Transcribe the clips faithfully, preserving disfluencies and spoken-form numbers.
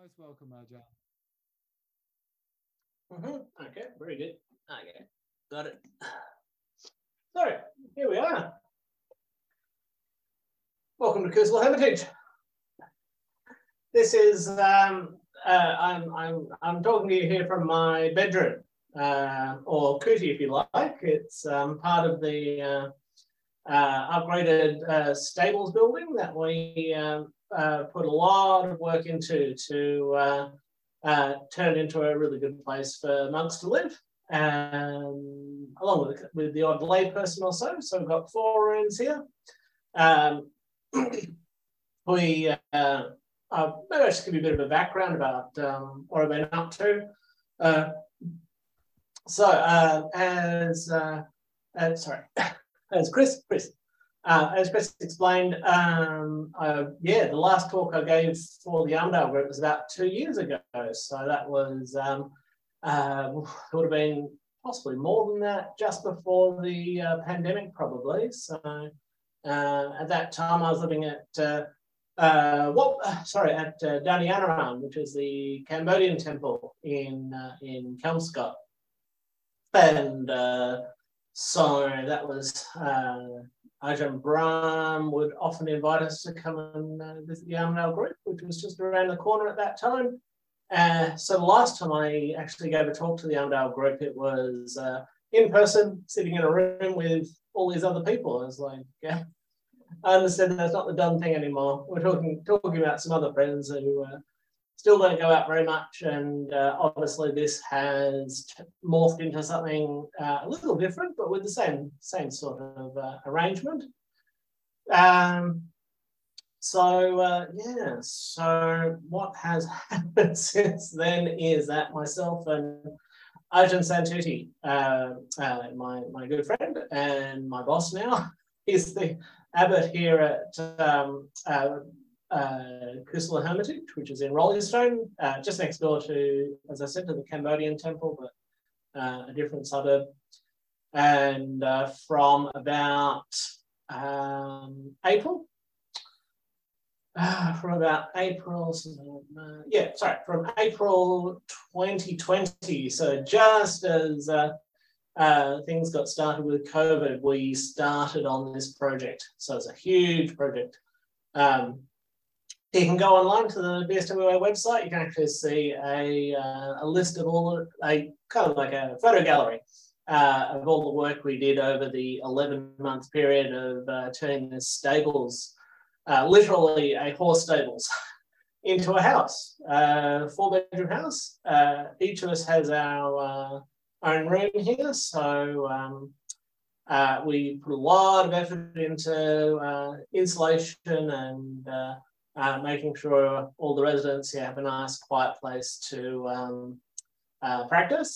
Most welcome, Arjan. Mm-hmm. Okay, very good. Okay, got it. So, here we are. Welcome to Kusala Hermitage. This is, um, uh, I'm, I'm, I'm talking to you here from my bedroom, uh, or kuti if you like. It's um, part of the uh, uh, upgraded uh, stables building that we uh, uh, put a lot of work into to uh, uh, turn into a really good place for monks to live, um, along with, with the odd lay person or so. So we've got four rooms here. Um, we, uh, uh, maybe I'll just give you a bit of a background about um, what I've been up to. Uh, so uh, as, uh, as, sorry, as Chris, Chris, uh, as Chris explained, um, uh, yeah, the last talk I gave for the Armadale group was about two years ago. So that was, um, uh, would have been possibly more than that, just before the uh, pandemic probably. So uh, at that time I was living at, uh, uh, what, sorry, at uh, Danyanaran, which is the Cambodian temple in, uh, in Kelmscott. And uh, so that was, uh, Ajahn Brahm would often invite us to come and uh, visit the Armadale group, which was just around the corner at that time. Uh, so the last time I actually gave a talk to the Armadale group, it was uh, in person, sitting in a room with all these other people. I was like, yeah, I understand that's not the done thing anymore. We're talking talking about some other friends who uh, still don't go out very much, and uh, obviously this has morphed into something uh, a little different, but with the same same sort of uh, arrangement. Um, so uh, yeah, so what has happened since then is that myself and Ajahn Santuti, uh, uh, my my good friend and my boss now, is the abbot here at um, uh, Uh, Kusala Hermitage, which is in Rollingstone, uh, just next door to, as I said, to the Cambodian temple, but uh, a different suburb. And uh, from about um, April, uh, from about April, uh, yeah, sorry, from April twenty twenty, so just as uh, uh, things got started with COVID, we started on this project. So it's a huge project. Um, You can go online to the B S W A website. You can actually see a, uh, a list of all, the, a kind of like a photo gallery uh, of all the work we did over the eleven month period of uh, turning the stables, uh, literally a horse stables, into a house, uh, four bedroom house. Uh, each of us has our uh, own room here. So um, uh, we put a lot of effort into uh, insulation and uh, Uh, making sure all the residents yeah, have a nice quiet place to um, uh, practice.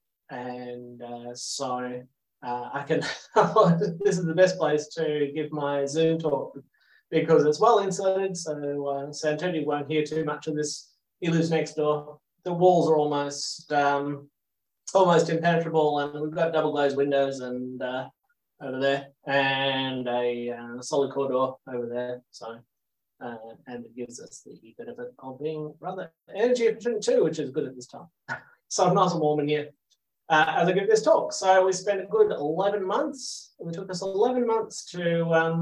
And uh, so uh, I can, this is the best place to give my Zoom talk because it's well insulated, so uh, Santuti won't hear too much of this. He lives next door. The walls are almost um, almost impenetrable, and we've got double glazed windows and uh, over there, and a uh, solid core door over there. So. Uh, and it gives us the benefit of being rather energy efficient too, which is good at this time. So I'm nice and warm in here uh, as I give this talk. So we spent a good eleven months. It took us eleven months to um,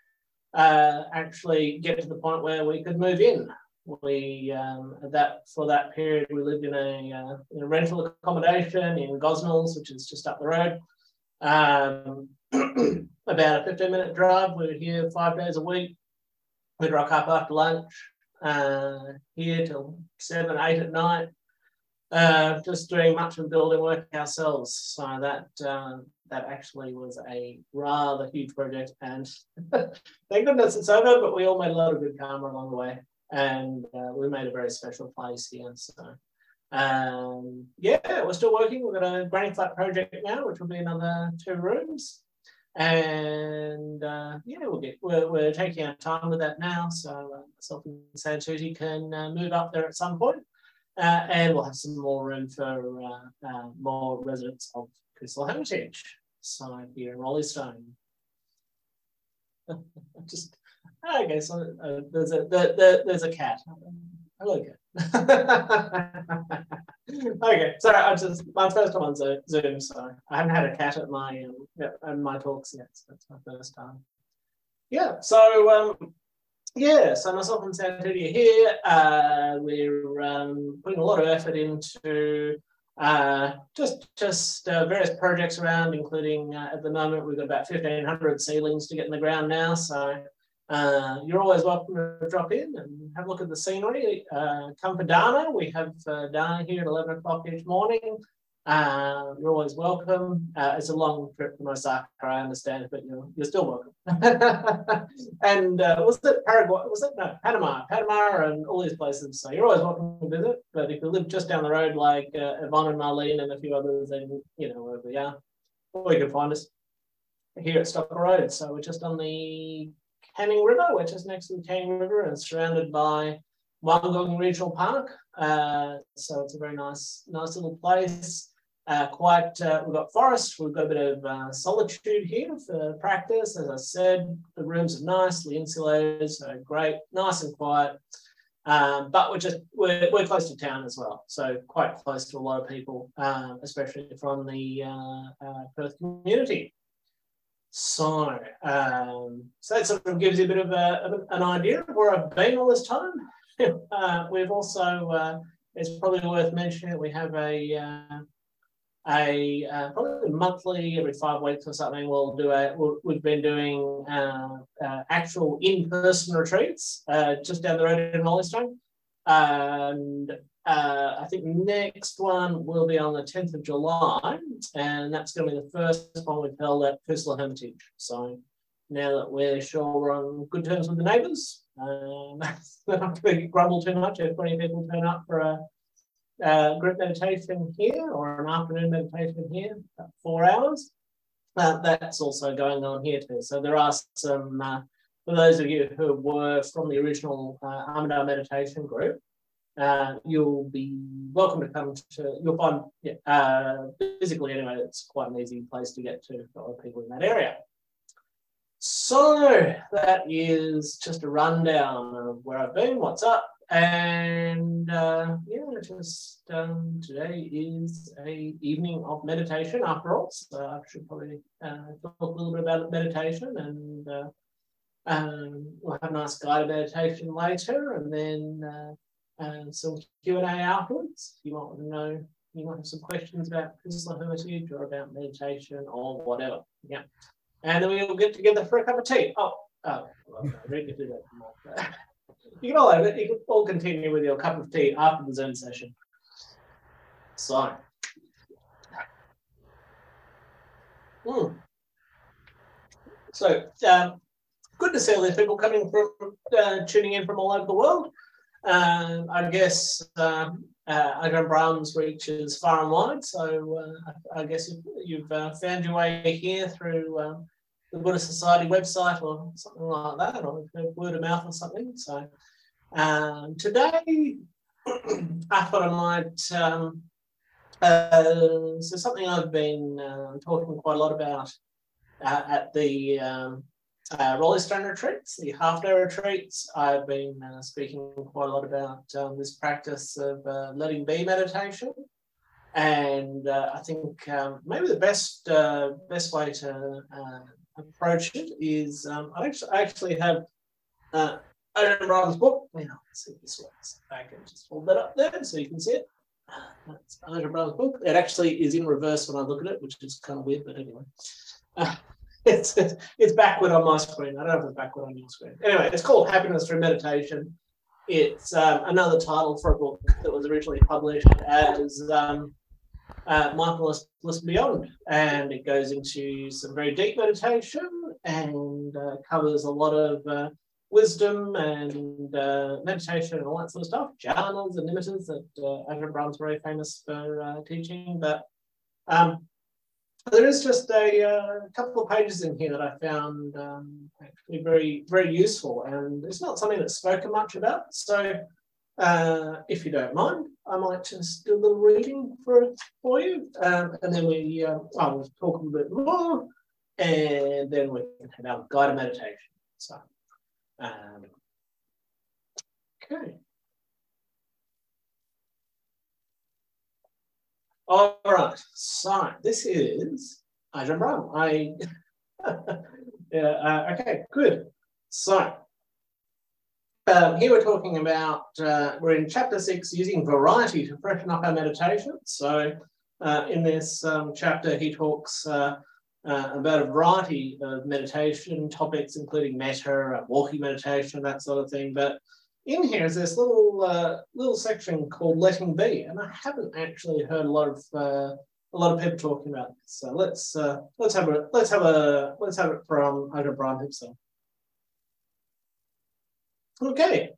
uh, actually get to the point where we could move in. We um, that for that period we lived in a, uh, in a rental accommodation in Gosnells, which is just up the road. Um, about a fifteen minute drive. We were here five days a week. We'd rock up after lunch, uh, here till seven, eight at night, uh, just doing much of the building work ourselves. So that uh, that actually was a rather huge project, and thank goodness it's over. But we all made a lot of good karma along the way, and uh, we made a very special place here. So um, yeah, we're still working. We've got a granny flat project now, which will be another two rooms. And uh, yeah, we'll get, we're, we're taking our time with that now. So uh, myself and Santuti can uh, move up there at some point, uh, and we'll have some more room for uh, uh, more residents of Kusala Hermitage. So here in Rollingstone. Just okay. So uh, there's a the, the, there's a cat. Okay. Okay, sorry, I just my first time on Zoom, so I haven't had a cat at my um, yeah, and my talks yet. So that's my first time. Yeah, so um, yeah, so myself and Santudia here, uh, we're um, putting a lot of effort into uh, just just uh, various projects around, including uh, at the moment we've got about fifteen hundred seedlings to get in the ground now. So uh, you're always welcome to drop in and have a look at the scenery. Uh, come for Dana. We have uh, Dana here at eleven o'clock each morning. Uh, you're always welcome. Uh, it's a long trip from Osaka, I understand, but you're, you're still welcome. And uh, was it Paraguay? Was it no Panama? Panama and all these places. So you're always welcome to visit. But if you live just down the road, like uh, Yvonne and Marlene and a few others, then you know where we are. Or you can find us here at Stocker Road. So we're just on the Canning River, which is next to the Canning River and surrounded by Wollongong Regional Park. Uh, so it's a very nice, nice little place. Uh, quite, uh, we've got forest, we've got a bit of uh, solitude here for practice. As I said, the rooms are nicely insulated, so great, nice and quiet. Um, but we're just, we're, we're close to town as well. So quite close to a lot of people, um, especially from the uh, uh, Perth community. So, um, so that sort of gives you a bit of a, an idea of where I've been all this time. uh, we've also, uh, it's probably worth mentioning that we have a, uh, a uh, probably monthly, every five weeks or something, we'll do a, we'll, we've been doing uh, uh, actual in-person retreats uh, just down the road in Mollystone. And uh, I think next one will be on the tenth of July, and that's going to be the first one we've held at Kusla Hermitage. So now that we're sure we're on good terms with the neighbours, um, not going to grumble too much if twenty people turn up for a Uh, group meditation here or an afternoon meditation here, about four hours. Uh, that's also going on here too. So there are some, uh, for those of you who were from the original uh, Armidale meditation group, uh, you'll be welcome to come to, you'll find, yeah, uh, physically anyway, it's quite an easy place to get to for other people in that area. So that is just a rundown of where I've been, what's up. And uh, yeah, just um, today is a evening of meditation after all. So I should probably uh, talk a little bit about meditation, and uh, um, we'll have a nice guided meditation later, and then uh, uh, some Q and A afterwards. You might want to know, you might have some questions about Kusla Hermitage or about meditation or whatever. Yeah, and then we'll get together for a cup of tea. Oh, oh, well, no, we can do that. You can all have it. You can all continue with your cup of tea after the Zoom session. So, mm. so um, good to see all these people coming from, uh, tuning in from all over the world. Um, I guess um, uh, Adrian Brahms reaches far and wide. So uh, I guess you've, you've uh, found your way here through um, the Buddhist Society website or something like that, or word of mouth or something. So. Um, today, I thought I might, um, uh, so something I've been uh, talking quite a lot about uh, at the um, uh, Rollystone retreats, the half-day retreats. I've been uh, speaking quite a lot about um, this practice of uh, letting be meditation. And uh, I think um, maybe the best uh, best way to uh, approach it is um, I actually, I actually have uh, Adrian Brahms' book. You know, let's see if this works. I can just hold that up there so you can see it. That's Adrian Brahms' book. It actually is in reverse when I look at it, which is kind of weird, but anyway. Uh, it's, it's backward on my screen. I don't know if it's backward on your screen. Anyway, it's called Happiness Through Meditation. It's um, another title for a book that was originally published as um, uh, Mindfulness Bliss Beyond. And it goes into some very deep meditation and uh, covers a lot of uh, wisdom and uh, meditation and all that sort of stuff, jhanas and nimittas that uh, Adrian Brahms is very famous for uh, teaching. But um, there is just a uh, couple of pages in here that I found um, actually very, very useful, and it's not something that's spoken much about. So uh, if you don't mind, I might just do a little reading for, for you, um, and then we uh, I will talk a little bit more, and then we can have our guided meditation. So. Um, okay. All right, so this is Ajahn Brahm. I, yeah, uh, okay, good. So um, here we're talking about, uh, we're in chapter six, using variety to freshen up our meditation. So uh, in this um, chapter, he talks uh, uh, about a variety of meditation topics, including metta, walking meditation, that sort of thing. But in here is this little uh, little section called letting be, and I haven't actually heard a lot of uh, a lot of people talking about this. So let's uh, let's have a let's have a let's have it from Ajahn Brahm himself. Okay.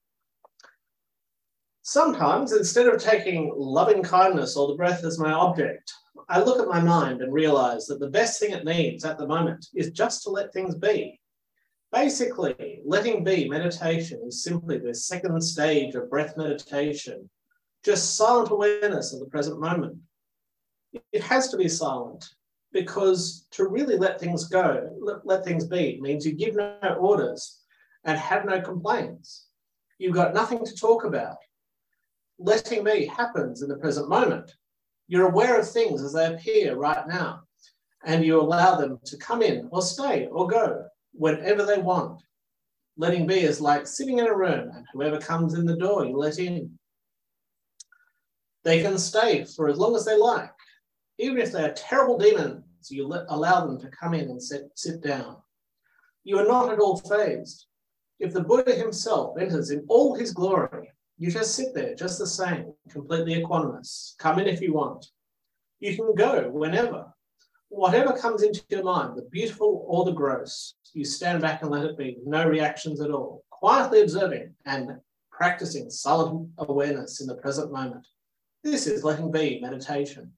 Sometimes, instead of taking loving kindness or the breath as my object, I look at my mind and realize that the best thing it needs at the moment is just to let things be. Basically, letting be meditation is simply the second stage of breath meditation, just silent awareness of the present moment. It has to be silent because to really let things go, let, let things be, means you give no orders and have no complaints. You've got nothing to talk about. Letting be happens in the present moment. You're aware of things as they appear right now, and you allow them to come in or stay or go whenever they want. Letting be is like sitting in a room, and whoever comes in the door, you let in. They can stay for as long as they like. Even if they're terrible demons, you let, allow them to come in and sit, sit down. You are not at all fazed. If the Buddha himself enters in all his glory, you just sit there just the same, completely equanimous. Come in if you want. You can go whenever. Whatever comes into your mind, the beautiful or the gross, you stand back and let it be, no reactions at all, quietly observing and practicing silent awareness in the present moment. This is letting be meditation.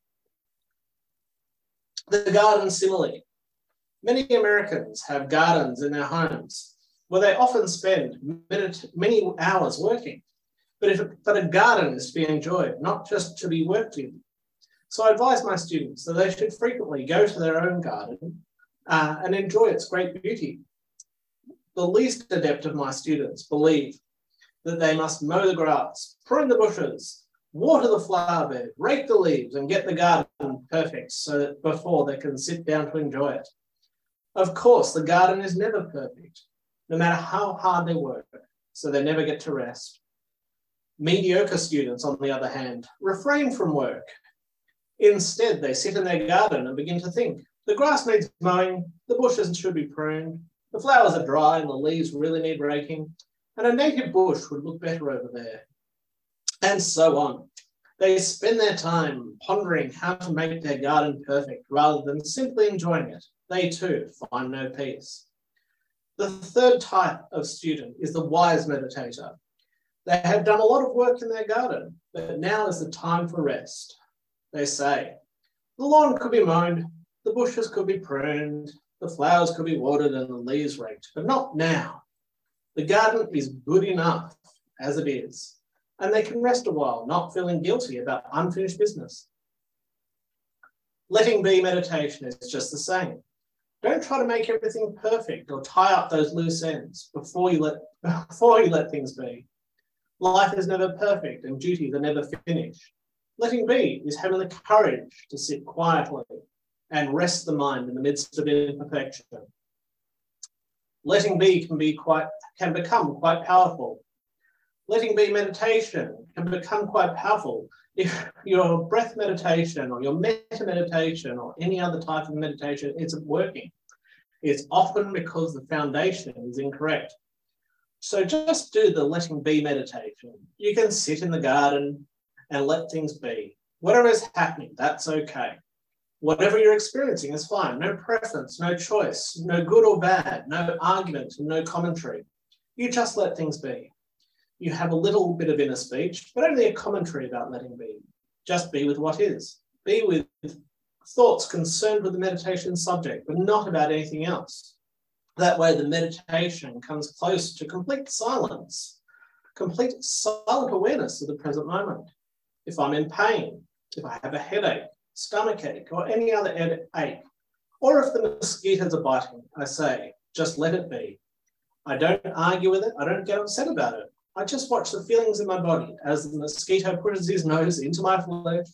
The garden simile. Many Americans have gardens in their homes where they often spend many hours working. But, if, but a garden is to be enjoyed, not just to be worked in. So I advise my students that they should frequently go to their own garden uh, and enjoy its great beauty. The least adept of my students believe that they must mow the grass, prune the bushes, water the flower bed, rake the leaves, and get the garden perfect so that before they can sit down to enjoy it. Of course, the garden is never perfect, no matter how hard they work, so they never get to rest. Mediocre students, on the other hand, refrain from work. Instead, they sit in their garden and begin to think. The grass needs mowing, the bushes should be pruned, the flowers are dry and the leaves really need raking, and a native bush would look better over there. And so on. They spend their time pondering how to make their garden perfect rather than simply enjoying it. They too find no peace. The third type of student is the wise meditator. They have done a lot of work in their garden, but now is the time for rest. They say, the lawn could be mown, the bushes could be pruned, the flowers could be watered and the leaves raked, but not now. The garden is good enough as it is, and they can rest a while, not feeling guilty about unfinished business. Letting be meditation is just the same. Don't try to make everything perfect or tie up those loose ends before you let, before you let things be. Life is never perfect and duties are never finished. Letting be is having the courage to sit quietly and rest the mind in the midst of imperfection. Letting be can be quite can become quite powerful. Letting be meditation can become quite powerful if your breath meditation or your metta meditation or any other type of meditation isn't working. It's often because the foundation is incorrect. So just do the letting be meditation. You can sit in the garden and let things be. Whatever is happening, that's okay. Whatever you're experiencing is fine. No preference, no choice, no good or bad, no argument, no commentary. You just let things be. You have a little bit of inner speech, but only a commentary about letting be. Just be with what is. Be with thoughts concerned with the meditation subject, but not about anything else. That way the meditation comes close to complete silence, complete silent awareness of the present moment. If I'm in pain, if I have a headache, stomachache, or any other ache, or if the mosquitoes are biting, I say, just let it be. I don't argue with it. I don't get upset about it. I just watch the feelings in my body as the mosquito pushes his nose into my flesh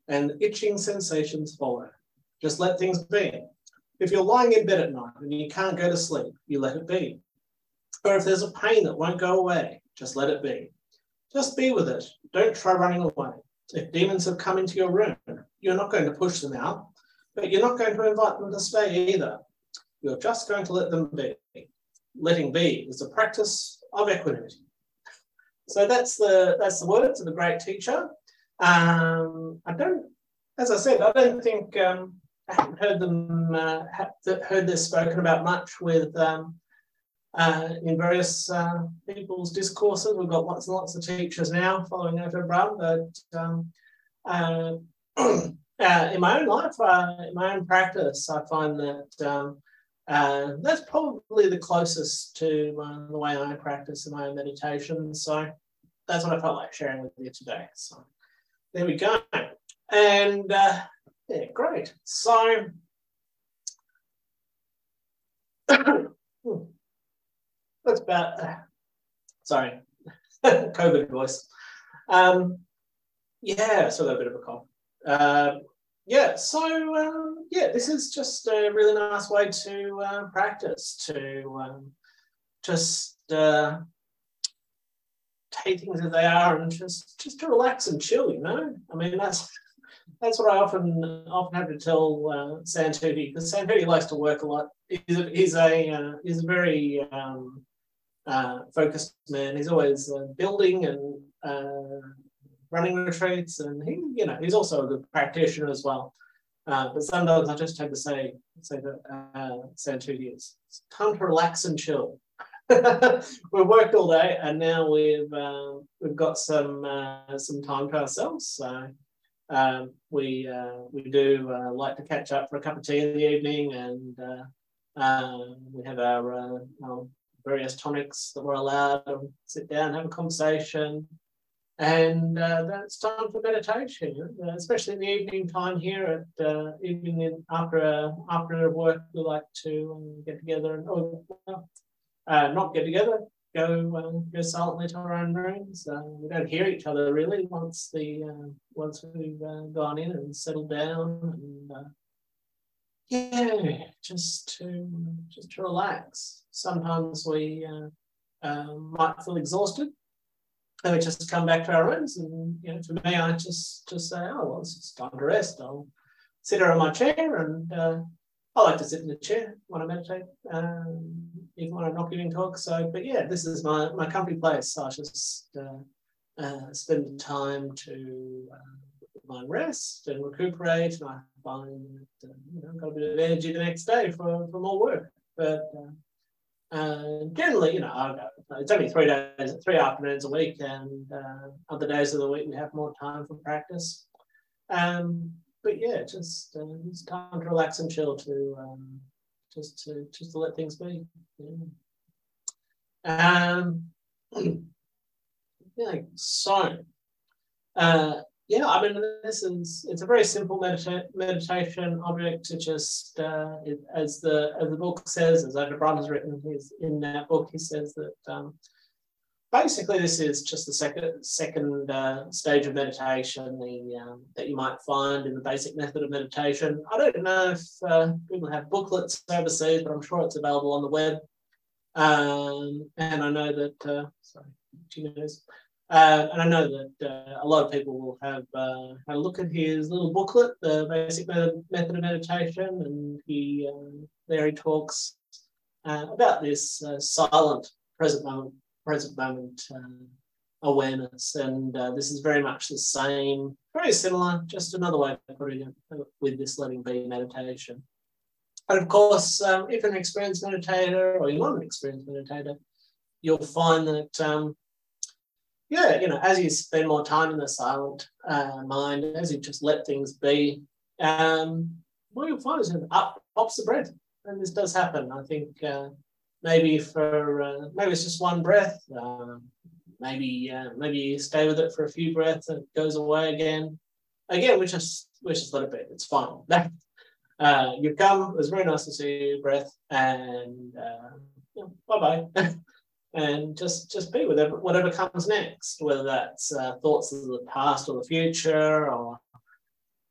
and itching sensations follow. Just let things be. If you're lying in bed at night and you can't go to sleep, you let it be. Or if there's a pain that won't go away, just let it be. Just be with it. Don't try running away. If demons have come into your room, you're not going to push them out, but you're not going to invite them to stay either. You're just going to let them be. Letting be is a practice of equanimity. So that's the that's the words of the great teacher. Um, I don't, as I said, I don't think um, I haven't heard them uh, heard this spoken about much with um, uh, in various uh, people's discourses. We've got lots and lots of teachers now following over Brahm, but um, uh, uh, in my own life, uh, in my own practice, I find that um, uh, that's probably the closest to uh, the way I practice in my own meditation. So that's what I felt like sharing with you today. So there we go. And uh, yeah, great. So that's about, uh, sorry, COVID voice. Um, yeah, so got a bit of a cough. Uh, yeah, so um, yeah, this is just a really nice way to uh, practice, to um, just uh, take things as they are and just just to relax and chill, you know. I mean, that's that's what I often often have to tell uh, Santuti, because Santuti likes to work a lot. He's a he's a, uh, he's a very um, uh, focused man. He's always uh, building and uh, running retreats, and he, you know, he's also a good practitioner as well. Uh, but sometimes I just have to say say that uh, Santuti, it's time to relax and chill. We've worked all day, and now we've uh, we've got some uh, some time to ourselves. So um, we uh, we do uh, like to catch up for a cup of tea in the evening, and uh, uh, we have our, uh, our various tonics that we're allowed to sit down, have a conversation, and uh, that's time for meditation. Uh, especially in the evening time here at uh, evening in, after uh, after work, we like to um, get together and. Oh, well, Uh, not get together, go um, go silently to our own rooms. Uh, we don't hear each other really once the uh, once we've uh, gone in and settled down, and uh, yeah, just to just to relax. Sometimes we uh, uh, might feel exhausted, and we just come back to our rooms. And you know, for me, I just just say, oh well, it's just time to rest. I'll sit here on my chair and. Uh, I like to sit in the chair when I meditate, um, even when I'm not giving talks. So, but yeah, this is my, my comfy place. So I just uh, uh, spend the time to uh, mind rest and recuperate. And I find that uh, you know, I've got a bit of energy the next day for, for more work. But uh, uh, generally, you know, I've got, it's only three days, three afternoons a week, and uh, other days of the week we have more time for practice. Um, But yeah, just uh, it's time to relax and chill, to um, just to just to let things be. Yeah. Um, yeah. So, uh, yeah. I mean, this is it's a very simple medita meditation object to just uh, it, as the as the book says, as Ajahn Brahm has written his, in that book, he says that. Um, Basically, this is just the second second uh, stage of meditation the, um, that you might find in the basic method of meditation. I don't know if uh, people have booklets overseas, but I'm sure it's available on the web. Um, and I know that, uh, sorry, Gino's, uh, and I know that uh, a lot of people will have uh, had a look at his little booklet, the basic method, method of meditation, and he uh, there he talks uh, about this uh, silent present moment. present moment uh, awareness, and uh, this is very much the same, very similar, just another way of putting it with this letting be meditation. And of course, um, if you're an experienced meditator or you're not an experienced meditator, you'll find that, um, yeah, you know, as you spend more time in the silent uh, mind, as you just let things be, um, what you'll find is up pops the breath, and this does happen. I think. Uh, Maybe for uh, maybe it's just one breath. Uh, maybe uh, maybe you stay with it for a few breaths and it goes away again. Again, we just we just let it be. It's fine. uh, you come. It was very nice to see your breath, and uh, yeah, bye bye. And just just be with it, whatever comes next, whether that's uh, thoughts of the past or the future, or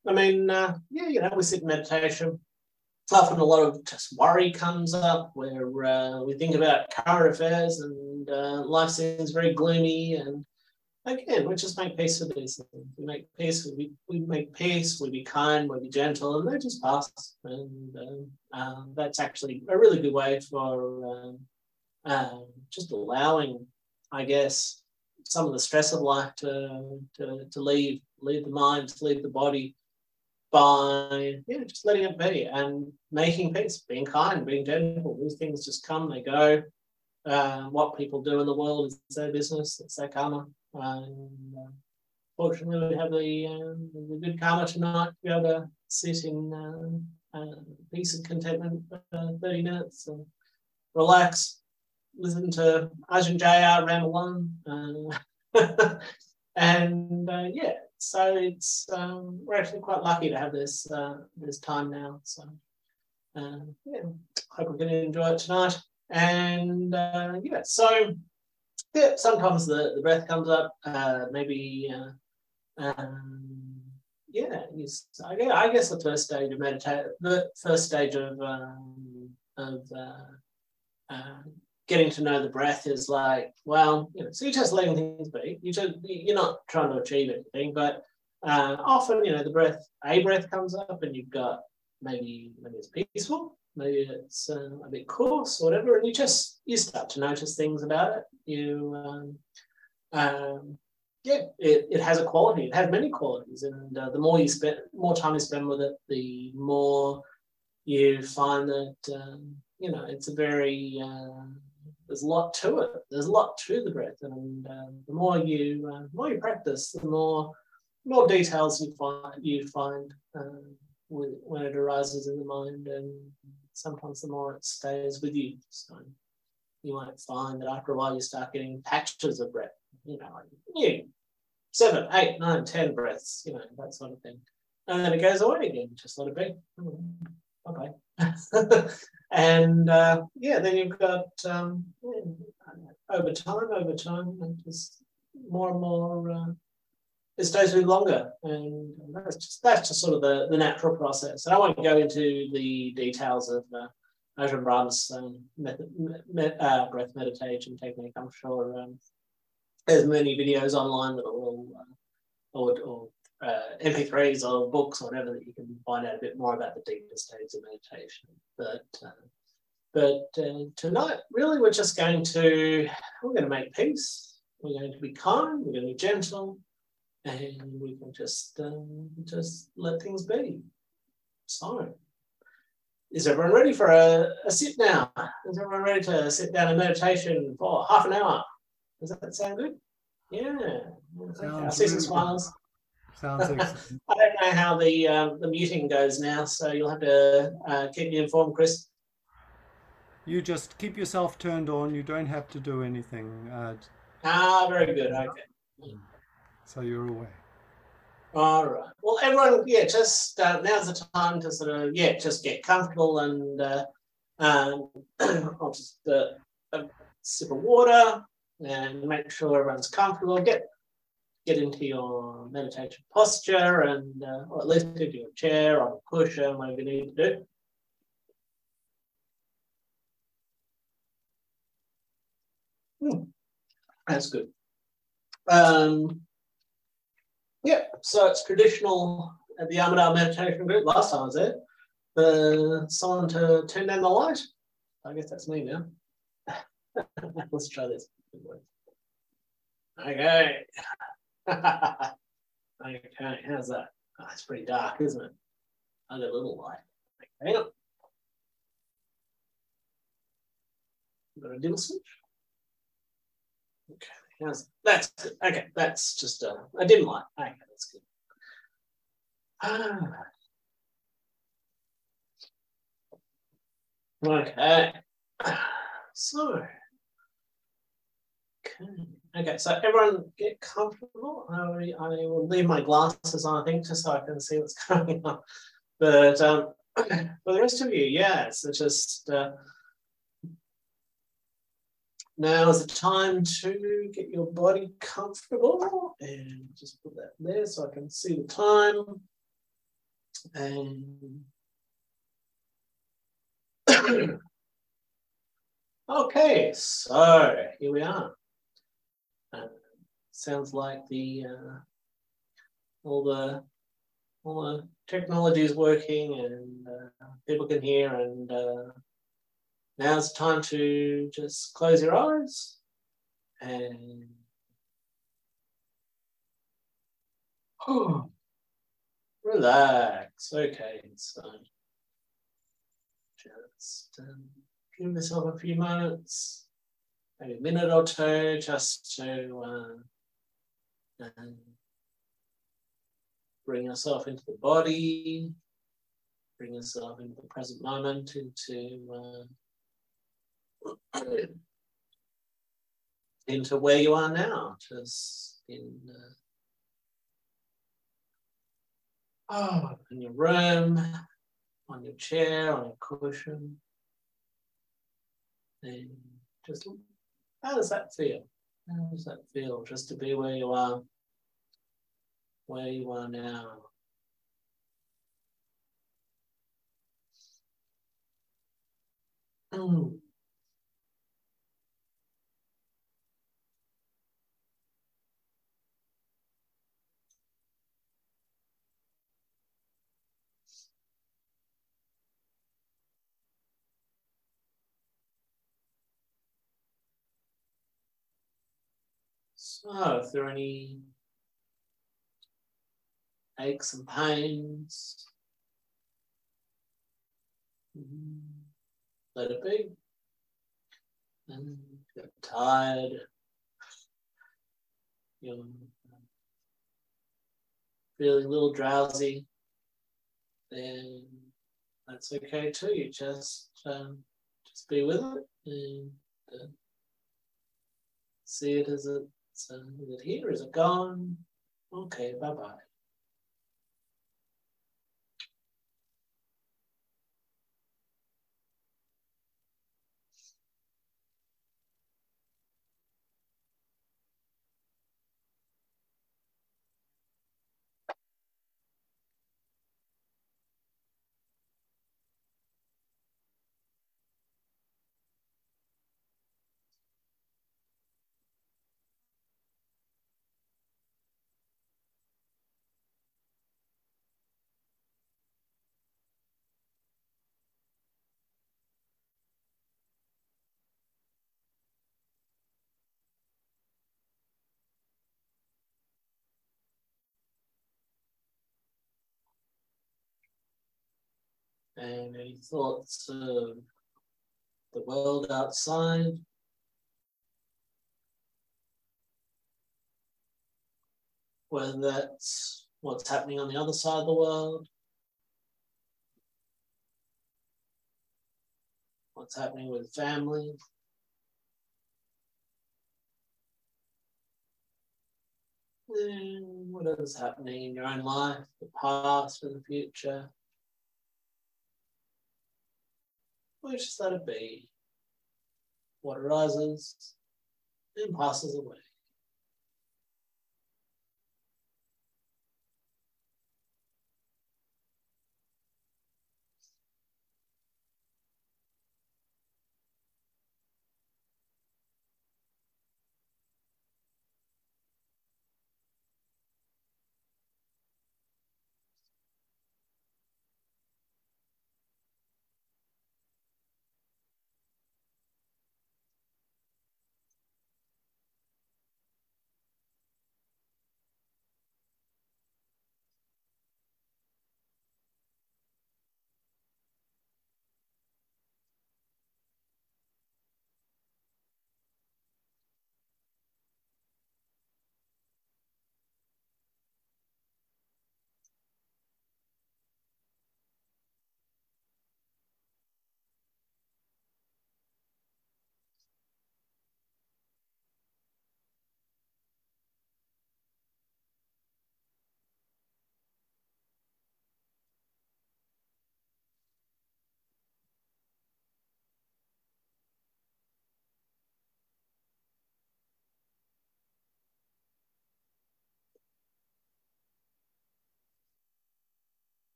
I mean, uh, yeah, you know, we sit in meditation. Often a lot of just worry comes up where uh, we think about current affairs and uh, life seems very gloomy. And again, we just make peace with these things. We make peace, we, we make peace, we be kind, we be gentle, and they just pass. And uh, uh, that's actually a really good way for uh, uh, just allowing, I guess, some of the stress of life to, to, to leave, leave the mind, to leave the body, by yeah, just letting it be and making peace, being kind, being gentle. These things just come, they go. Uh, what people do in the world is their business, it's their karma. And uh, fortunately, we have the, um, the good karma tonight to be able to sit in uh, uh, peace and contentment for uh, thirty minutes and relax, listen to Ajahn J R ramble on. Uh, and uh, yeah, so it's um, we're actually quite lucky to have this uh, this time now. So uh, yeah, hope we're going to enjoy it tonight. And uh, yeah, so yeah, sometimes the, the breath comes up. Uh, maybe uh, um, yeah, I guess, I guess the first stage of meditate, the first stage of um, of uh, uh, getting to know the breath is like, well, you know, so you're just letting things be. You just, you're not trying to achieve anything, but uh, often, you know, the breath, a breath comes up and you've got maybe, maybe it's peaceful, maybe it's uh, a bit coarse or whatever, and you just, you start to notice things about it. You, um, um, yeah, it, it has a quality, it has many qualities, and uh, the more you spend, more time you spend with it, the more you find that, um, you know, it's a very, uh, there's a lot to it. There's a lot to the breath, and uh, the more you, uh, the more you practice, the more, more details you find. You find uh, with, when it arises in the mind, and sometimes the more it stays with you. So you might find that after a while you start getting patches of breath. You know, like you seven, eight, nine, ten breaths. You know, that sort of thing, and then it goes away again. Just let it be. Okay. And uh, yeah, then you've got um, yeah, over time, over time, and just more and more. Uh, it stays with longer, and that's just that's just sort of the, the natural process. And I won't go into the details of uh, Ajahn Brahm's um, method, me, uh, breath meditation technique. I'm sure um, there's many videos online that will, uh, or, or uh, M P threes or books or whatever that you can find out a bit more about the deeper states of meditation. But uh, but uh, tonight, really, we're just going to we're going to make peace. We're going to be kind. We're going to be gentle, and we can just um, just let things be. So, is everyone ready for a, a sit now? Is everyone ready to sit down in meditation for half an hour? Does that sound good? Yeah. Okay. I see some smiles. Sounds excellent. I don't know how the um, the muting goes now, so you'll have to uh, keep me informed, Chris. You just keep yourself turned on. You don't have to do anything. Uh, ah, very good. Okay. So you're away. All right. Well, everyone, yeah, just uh, now's the time to sort of, yeah, just get comfortable and uh, um, I'll just uh, a sip of water and make sure everyone's comfortable. Get get into your meditation posture and, uh, or at least into your chair or a cushion, whatever you need to do. Hmm. That's good. Um, yeah, so it's traditional at the Armadale Meditation Group. Last time I was there, for someone to turn down the light. I guess that's me now. Let's try this. Okay. Okay, how's that? Oh, it's pretty dark, isn't it? I got a little light. Okay, hang on. Got a dim switch. Okay, how's that's good. Okay, that's just a, a dim light. Okay, that's good. Ah. Okay. So, okay. Okay, so everyone get comfortable. I, I will leave my glasses on, I think, just so I can see what's going on. But um, for the rest of you, yeah, it's just uh, now is the time to get your body comfortable, and just put that there so I can see the time. And okay, so here we are. Uh, sounds like the uh, all the all the technology is working and uh, people can hear, and uh, now's time to just close your eyes and oh, relax. Okay, so just um, give yourself a few moments, maybe a minute or two, just to uh, um, bring yourself into the body, bring yourself into the present moment, into uh, into where you are now, just in uh, oh, in your room, on your chair, on a cushion, and just how does that feel? How does that feel just to be where you are, where you are now? Mm. So, if there are any aches and pains, let it be. And you're tired, you're feeling a little drowsy, then that's okay too. You just um, just be with it and uh, see it as it's uh, is it here? Is it gone? Okay, bye bye. And any thoughts of the world outside? Whether that's what's happening on the other side of the world, what's happening with family, and whatever's happening in your own life, the past and the future. We'll just let it be. What arises and passes away.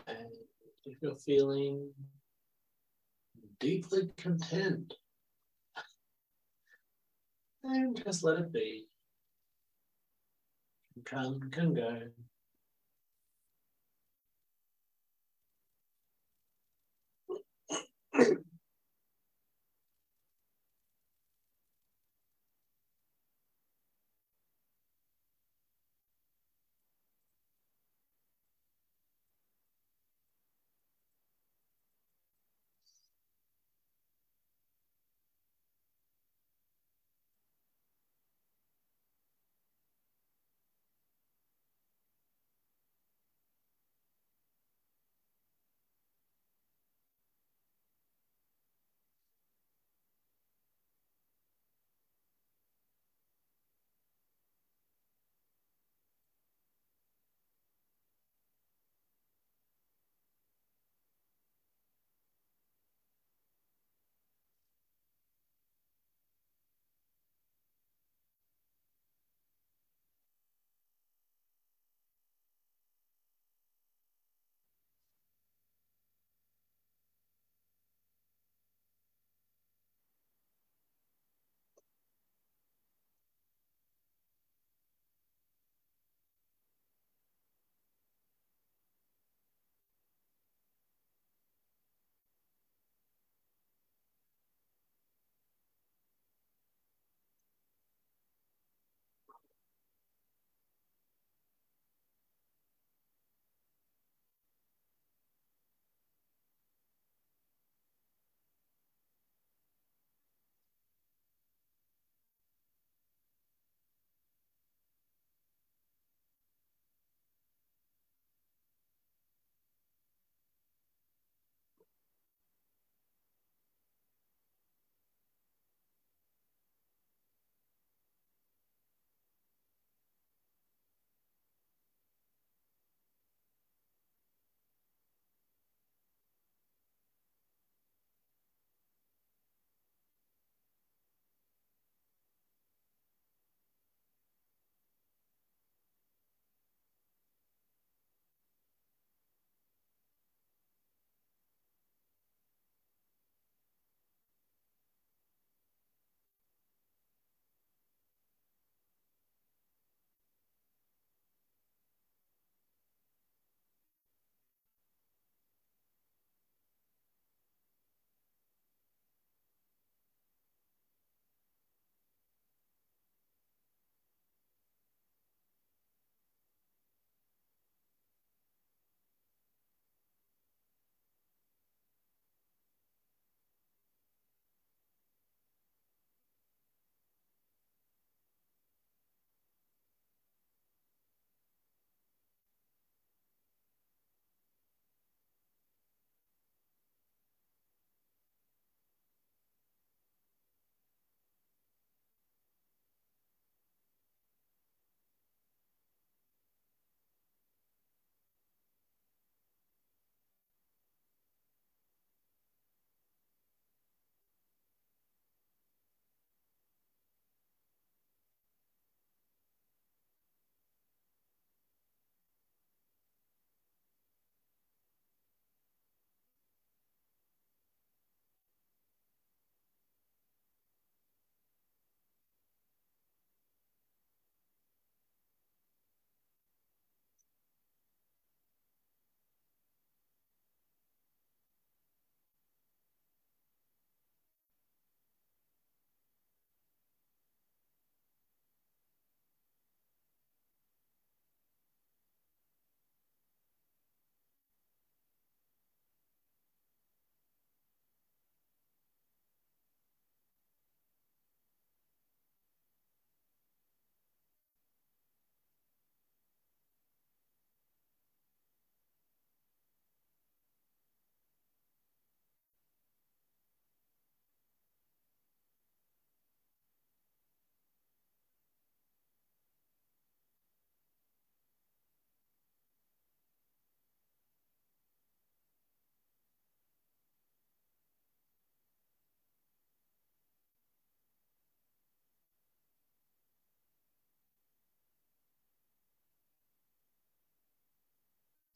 And if you're feeling deeply content, then just let it be. Can come, can go.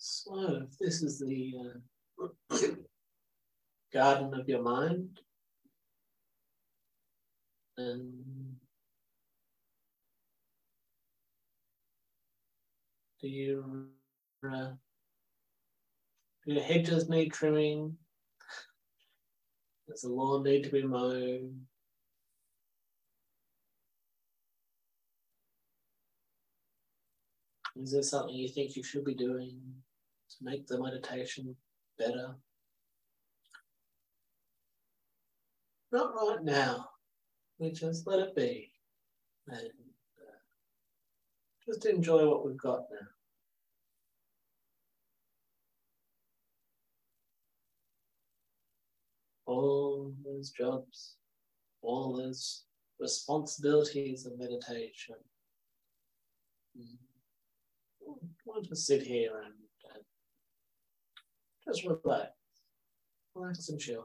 So if this is the uh, garden of your mind, and do you uh, do your hedges need trimming? Does the lawn need to be mowed? Is there something you think you should be doing to make the meditation better? Not right now. We just let it be and uh, just enjoy what we've got now. All those jobs, all those responsibilities of meditation. We'll just sit here and uh, just relax, relax and chill.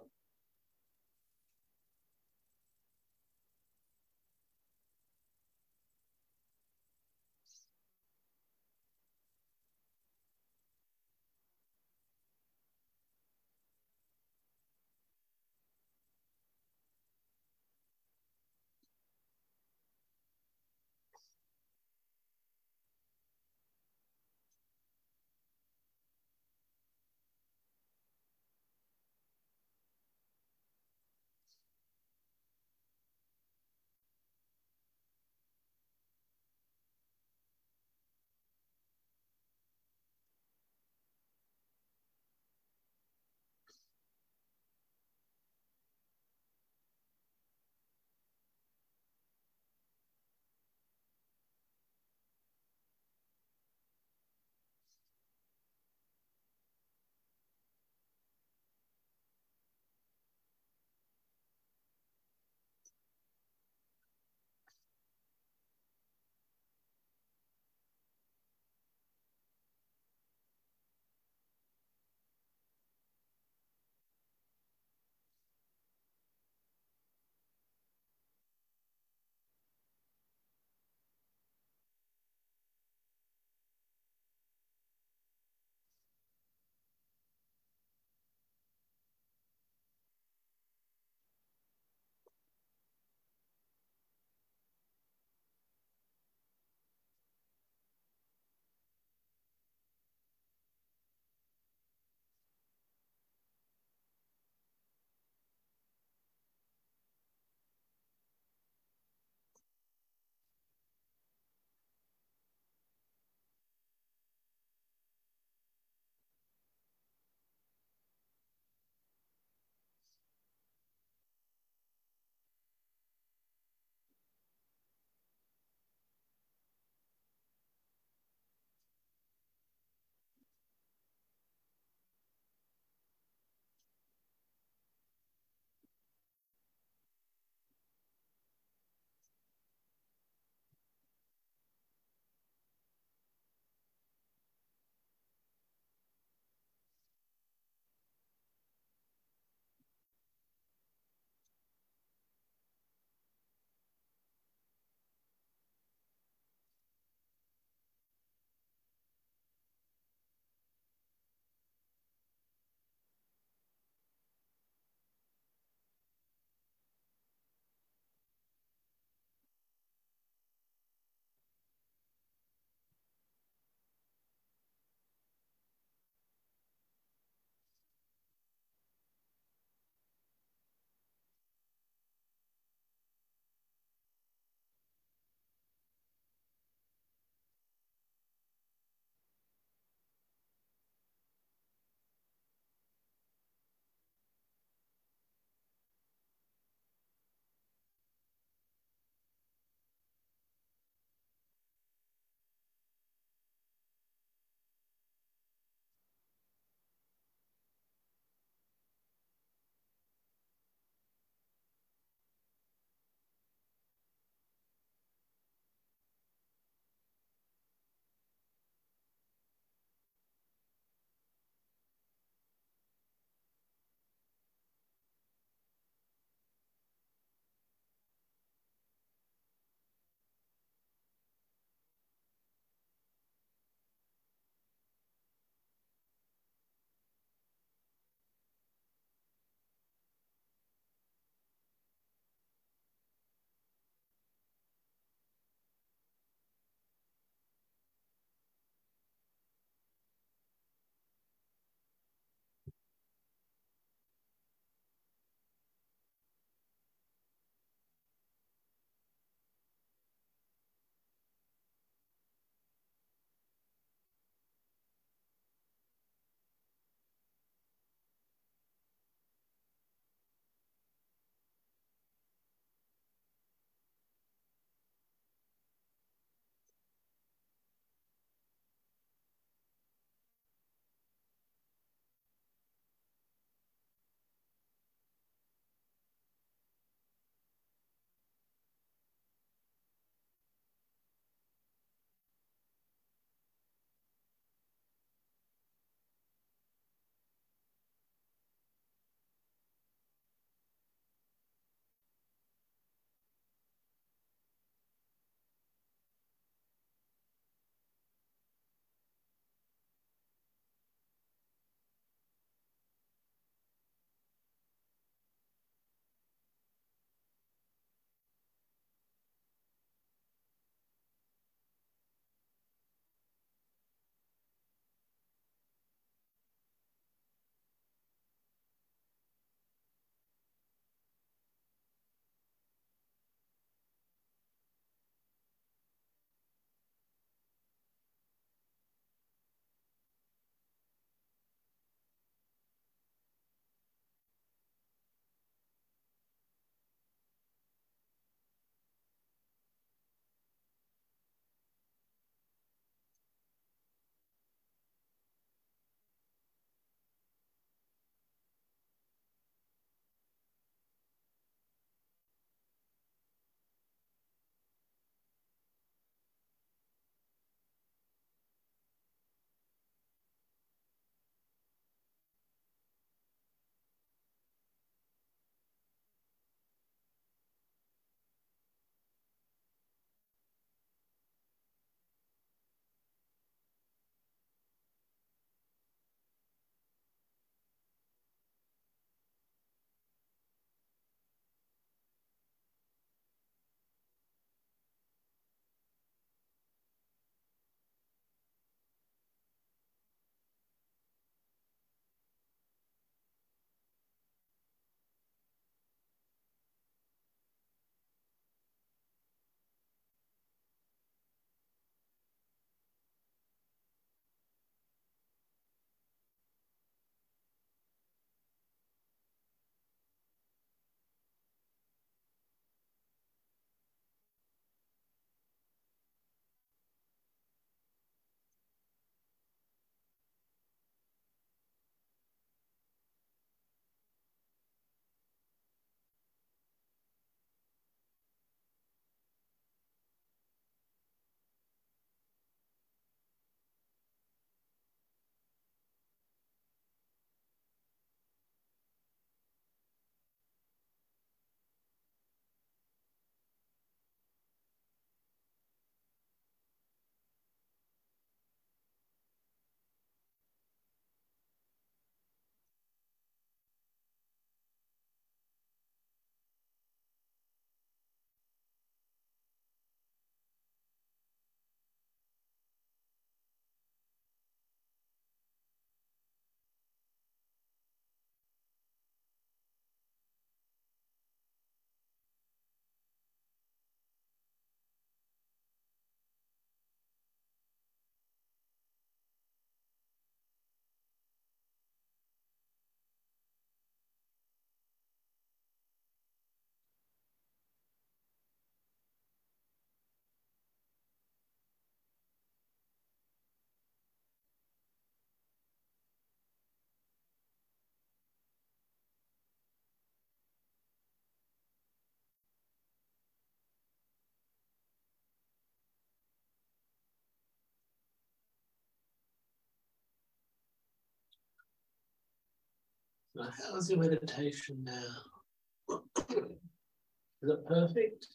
Now, how's your meditation now? Is it perfect?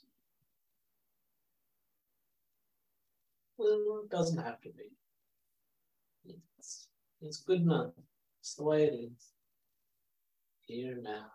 Well, it doesn't have to be. It's, it's good enough. It's the way it is. Here and now.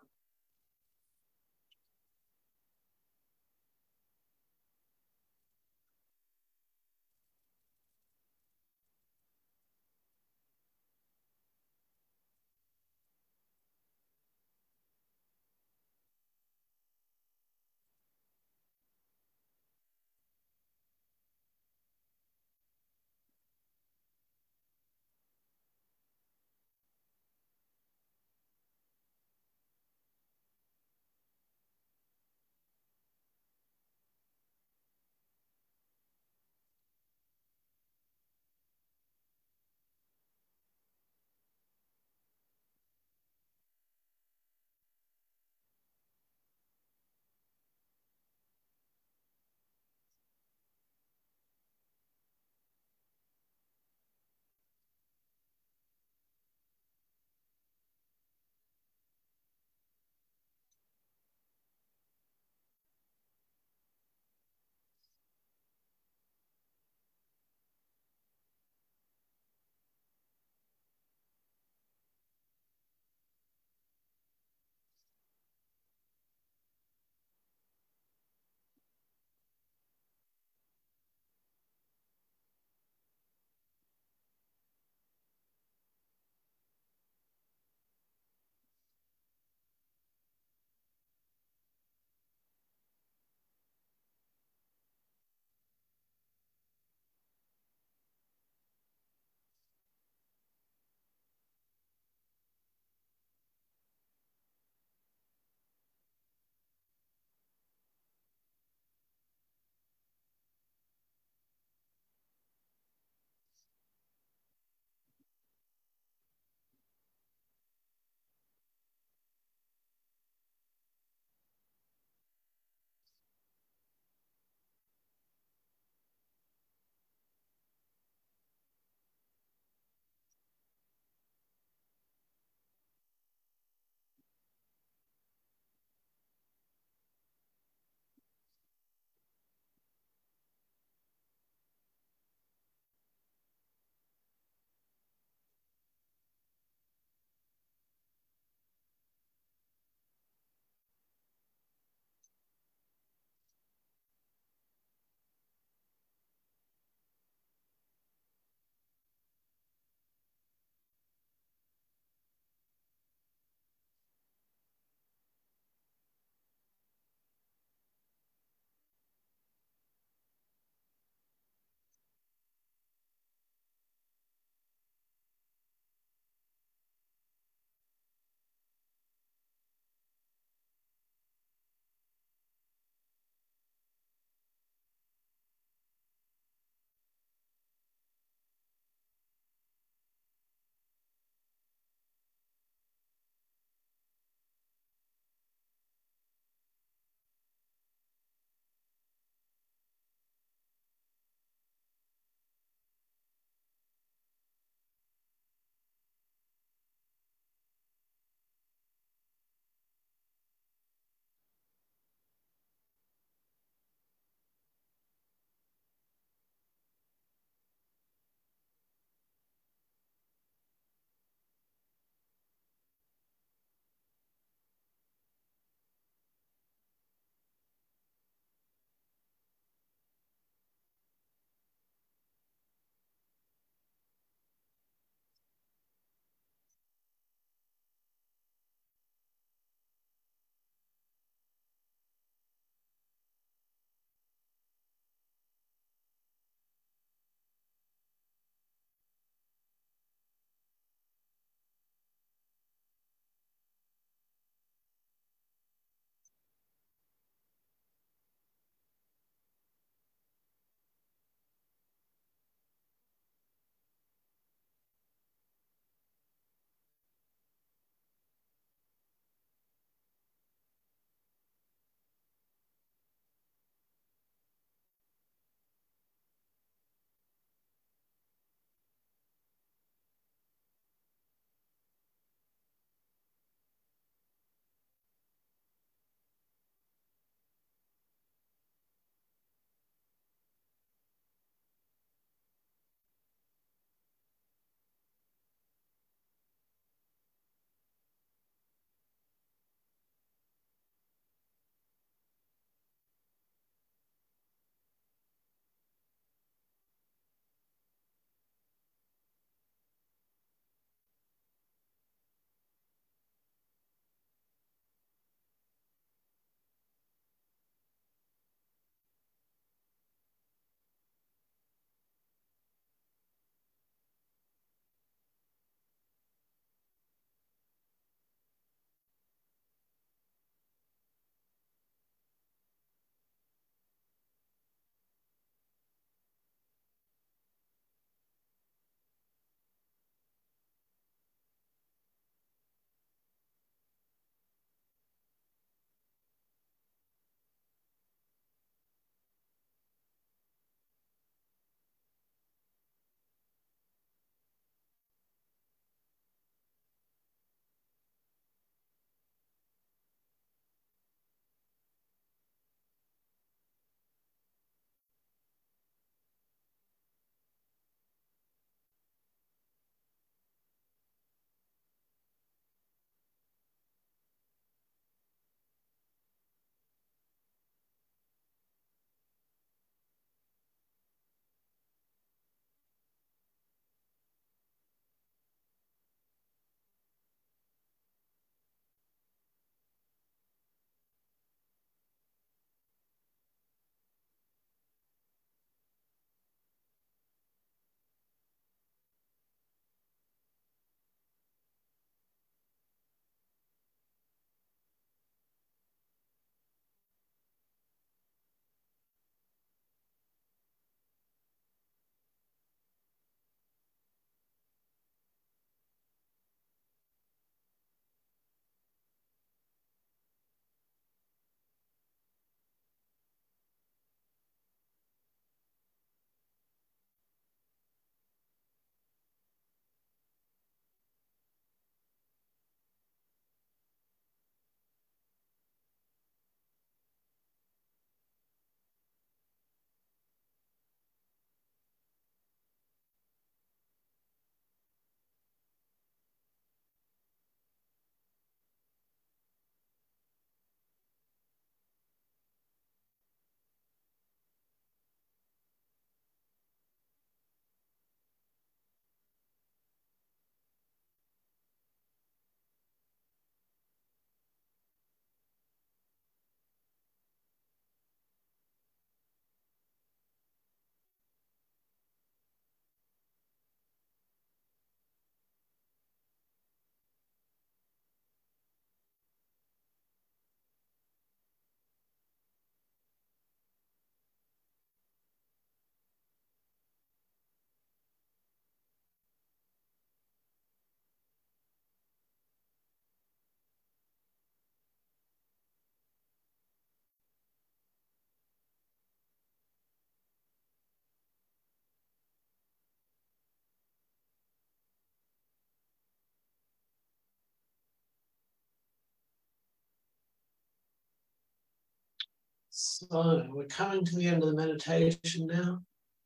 So we're coming to the end of the meditation now.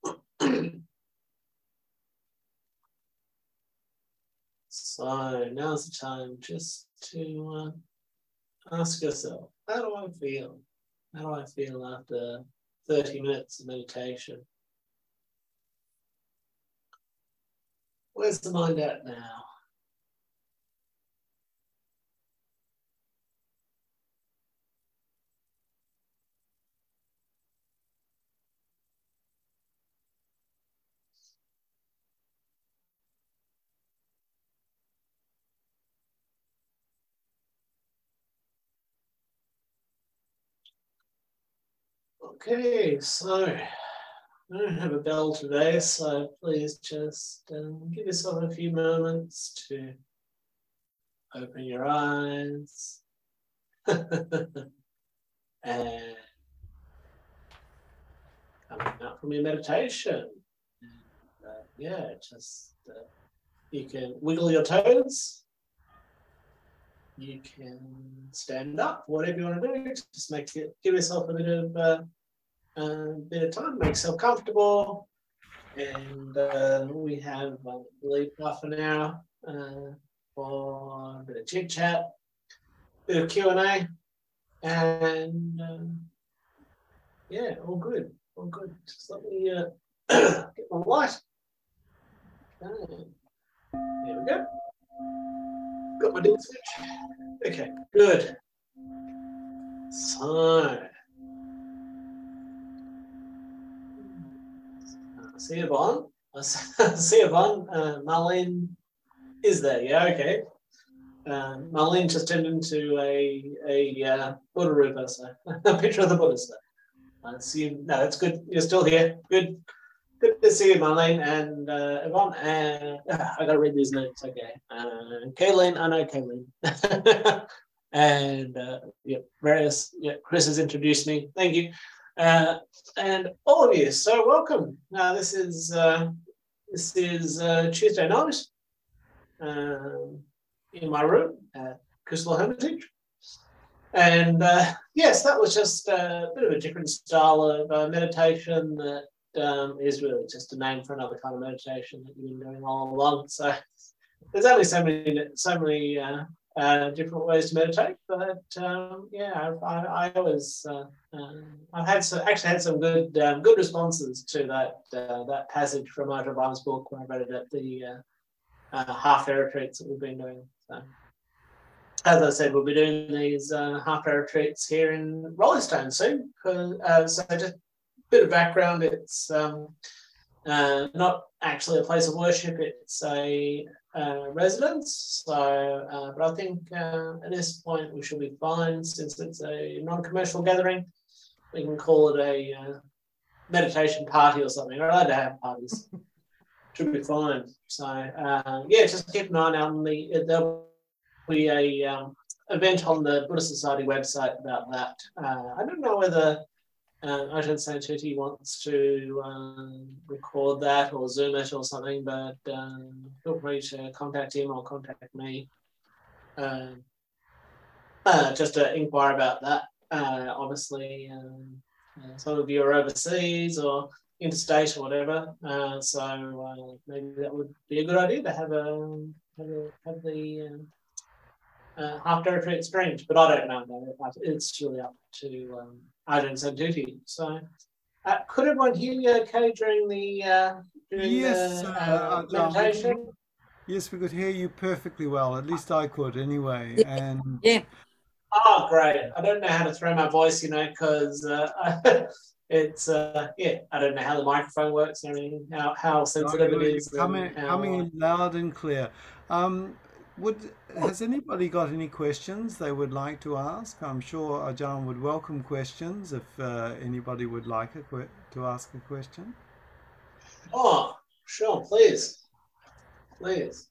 So now's the time just to uh, ask yourself, how do I feel? How do I feel after thirty minutes of meditation? Where's the mind at now? Okay, so I don't have a bell today, so please just um, give yourself a few moments to open your eyes and coming out from your meditation. And, uh, yeah, just uh, you can wiggle your toes. You can stand up, whatever you want to do. Just make it, give yourself a bit of uh, a bit of time, make yourself comfortable. And uh, we have, I believe, half an hour uh, for a bit of chit chat, bit of Q and A, and uh, yeah, all good, all good. Just let me uh, get my light. Okay. There we go. Got my dim switch. Okay, good. So, see Yvonne. See Yvonne. Uh, Marlene is there. Yeah, okay. Uh, Marlene just turned into a a uh, Buddha Rupa, so a picture of the Buddha. So I see you. No, that's good. You're still here. Good. Good to see you, Marlene and uh, Yvonne. And uh, I gotta read these notes. Okay. Uh, Kayleen, I know Kayleen. And uh, yeah, various. Yeah, Chris has introduced me. Thank you. Uh, and all of you. So welcome. Now this is uh, this is uh, Tuesday night uh, in my room at Crystal Hermitage. And uh, yes, that was just a bit of a different style of uh, meditation that um, is really just a name for another kind of meditation that you've been doing all along. So there's only so many, so many uh, uh, different ways to meditate, but um, yeah, I, I, I always, uh, uh, I've had some, actually had some good, um, good responses to that uh, that passage from Ajahn Brahma's book when I read it at the uh, uh, half day retreats that we've been doing. So, as I said, we'll be doing these uh, half day retreats here in Rollingstone soon. Uh, so just a bit of background, it's um, uh, not actually a place of worship, it's a uh, residence. So, uh, but I think uh, at this point we should be fine since it's a non-commercial gathering. We can call it a uh, meditation party or something. We're allowed to have parties. Should be fine. So, uh, yeah, just keep an eye out on the, there'll be a um, event on the Buddhist Society website about that. Uh, I don't know whether uh, Ajahn Santuti wants to um, record that or Zoom it or something, but um, feel free to contact him or contact me uh, uh, just to inquire about that. Uh, obviously, um, uh, some of you are overseas or interstate or whatever, uh, so uh, maybe that would be a good idea to have a have, a, have the um, uh, half day retreat streamed, but I don't know. No, it's really up to um, Ajahn Santuti. So, uh, could everyone hear me okay during the uh, during Yes, the uh, uh, Ajahn, meditation? yes, we could hear you perfectly well. At least I could, anyway. Yeah. And Yeah. Oh, great! I don't know how to throw my voice, you know, because uh, it's uh, yeah, I don't know how the microphone works and everything, how how sensitive it is, coming and how, coming in loud and clear. Um, would has anybody got any questions they would like to ask? I'm sure Ajahn would welcome questions if uh, anybody would like a que- to ask a question. Oh, sure, please, please.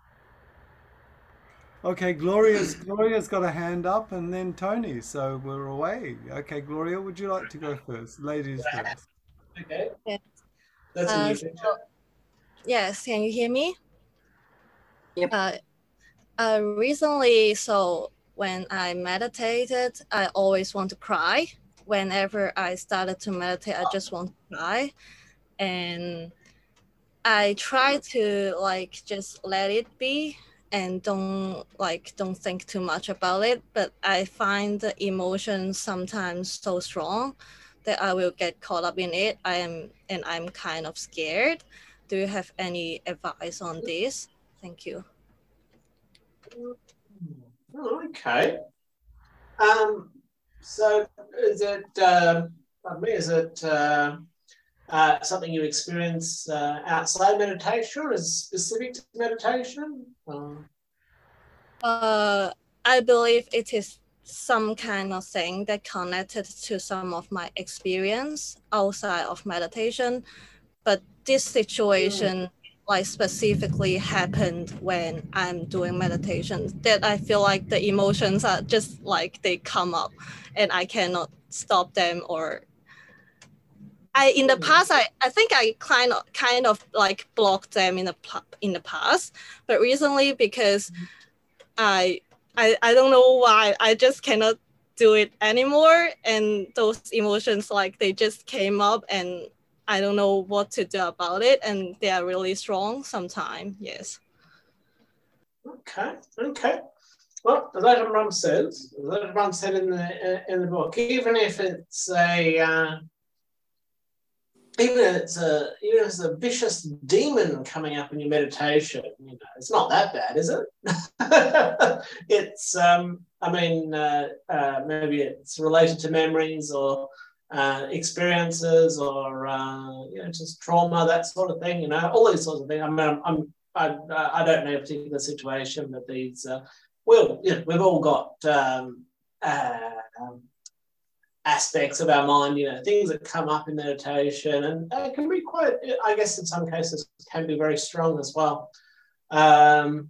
Okay, Gloria's Gloria's got a hand up, and then Tony. So we're away. Okay, Gloria, would you like to go first? Ladies first. Okay. Yeah. That's a Uh, new so, picture. yes, can you hear me? Yep. Uh, uh, recently, so when I meditated, I always want to cry. whenever I started to meditate, I just want to cry. And I try to like just let it be and don't like don't think too much about it. But I find the emotions sometimes so strong that I will get caught up in it. I am and I'm kind of scared. Do you have any advice on this? Thank you. Okay. Um, so is it, uh, pardon me, is it uh, uh, something you experience uh, outside meditation, or is it specific to meditation? Uh, Uh, I believe it is some kind of thing that connected to some of my experience outside of meditation. But this situation like specifically happened when I'm doing meditation, that I feel like the emotions are just like they come up and I cannot stop them. Or I in the past I, I think I kind of kind of like blocked them in the in the past, but recently because I I I don't know why I just cannot do it anymore, and those emotions like they just came up and I don't know what to do about it, and they are really strong sometimes. Yes. Okay, okay. Well, as Ajahn says, as Ajahn said in the in the book, even if it's a uh, even if it's a even if it's a vicious demon coming up in your meditation, you know, it's not that bad, is it? It's um, I mean, uh, uh, maybe it's related to memories or uh, experiences or uh, you know, just trauma, that sort of thing. You know, all these sorts of things. I mean, I'm, I'm I, I don't know a particular situation, but these uh, well, you know, we've all got um, uh, um, aspects of our mind, you know, things that come up in meditation, and it can be quite, I guess in some cases, can be very strong as well. Um,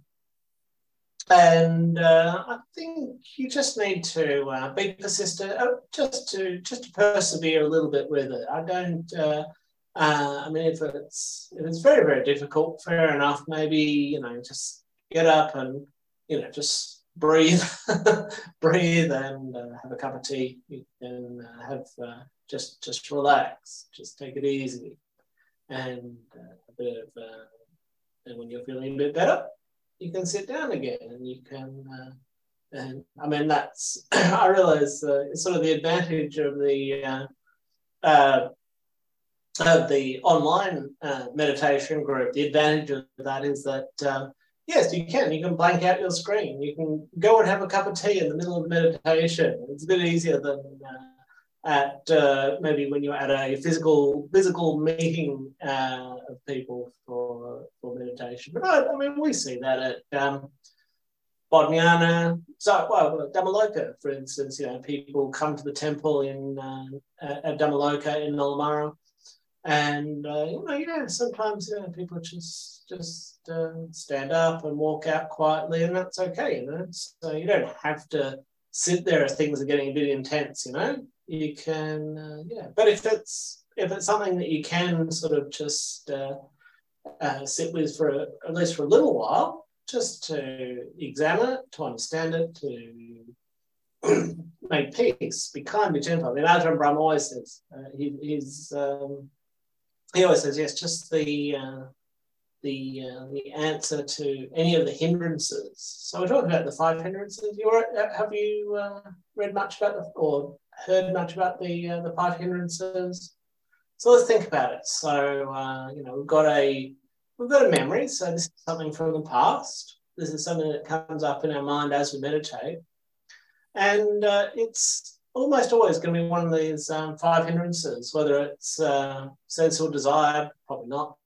and uh, I think you just need to uh, be persistent, uh, just to just to persevere a little bit with it. I don't. Uh, uh, I mean, if it's if it's very very difficult, fair enough. Maybe you know, just get up and you know, just breathe, breathe, and uh, have a cup of tea. You can uh, have uh, just just relax, just take it easy, and uh, a bit of. Uh, and when you're feeling a bit better, you can sit down again, and you can. Uh, and I mean, that's I realise uh, it's sort of the advantage of the uh, uh, of the online uh, meditation group. The advantage of that is that. Uh, Yes, you can. You can blank out your screen. You can go and have a cup of tea in the middle of meditation. It's a bit easier than uh, at uh, maybe when you're at a physical physical meeting uh, of people for for meditation. But I, I mean, we see that at um, Bodhiana. So, well, Dhammaloka, for instance. You know, people come to the temple in uh, at Dhammaloka in Nollamara. And uh, you know, yeah, sometimes you know, people just just uh, stand up and walk out quietly, and that's okay, you know. So you don't have to sit there if things are getting a bit intense, you know. You can, uh, yeah. But if it's if it's something that you can sort of just uh, uh, sit with for a, at least for a little while, just to examine it, to understand it, to make peace, be kind, be gentle. I mean, Ajahn Brahm always says uh, he, he's. Um, He always says, yes, just the uh, the uh, the answer to any of the hindrances. So we're talking about the five hindrances. You are, have you uh, read much about the, or heard much about the uh, the five hindrances? So let's think about it. So uh, you know, we've got a we've got a memory. So this is something from the past. This is something that comes up in our mind as we meditate, and uh, it's almost always going to be one of these um, five hindrances, whether it's uh, sensual desire, probably not.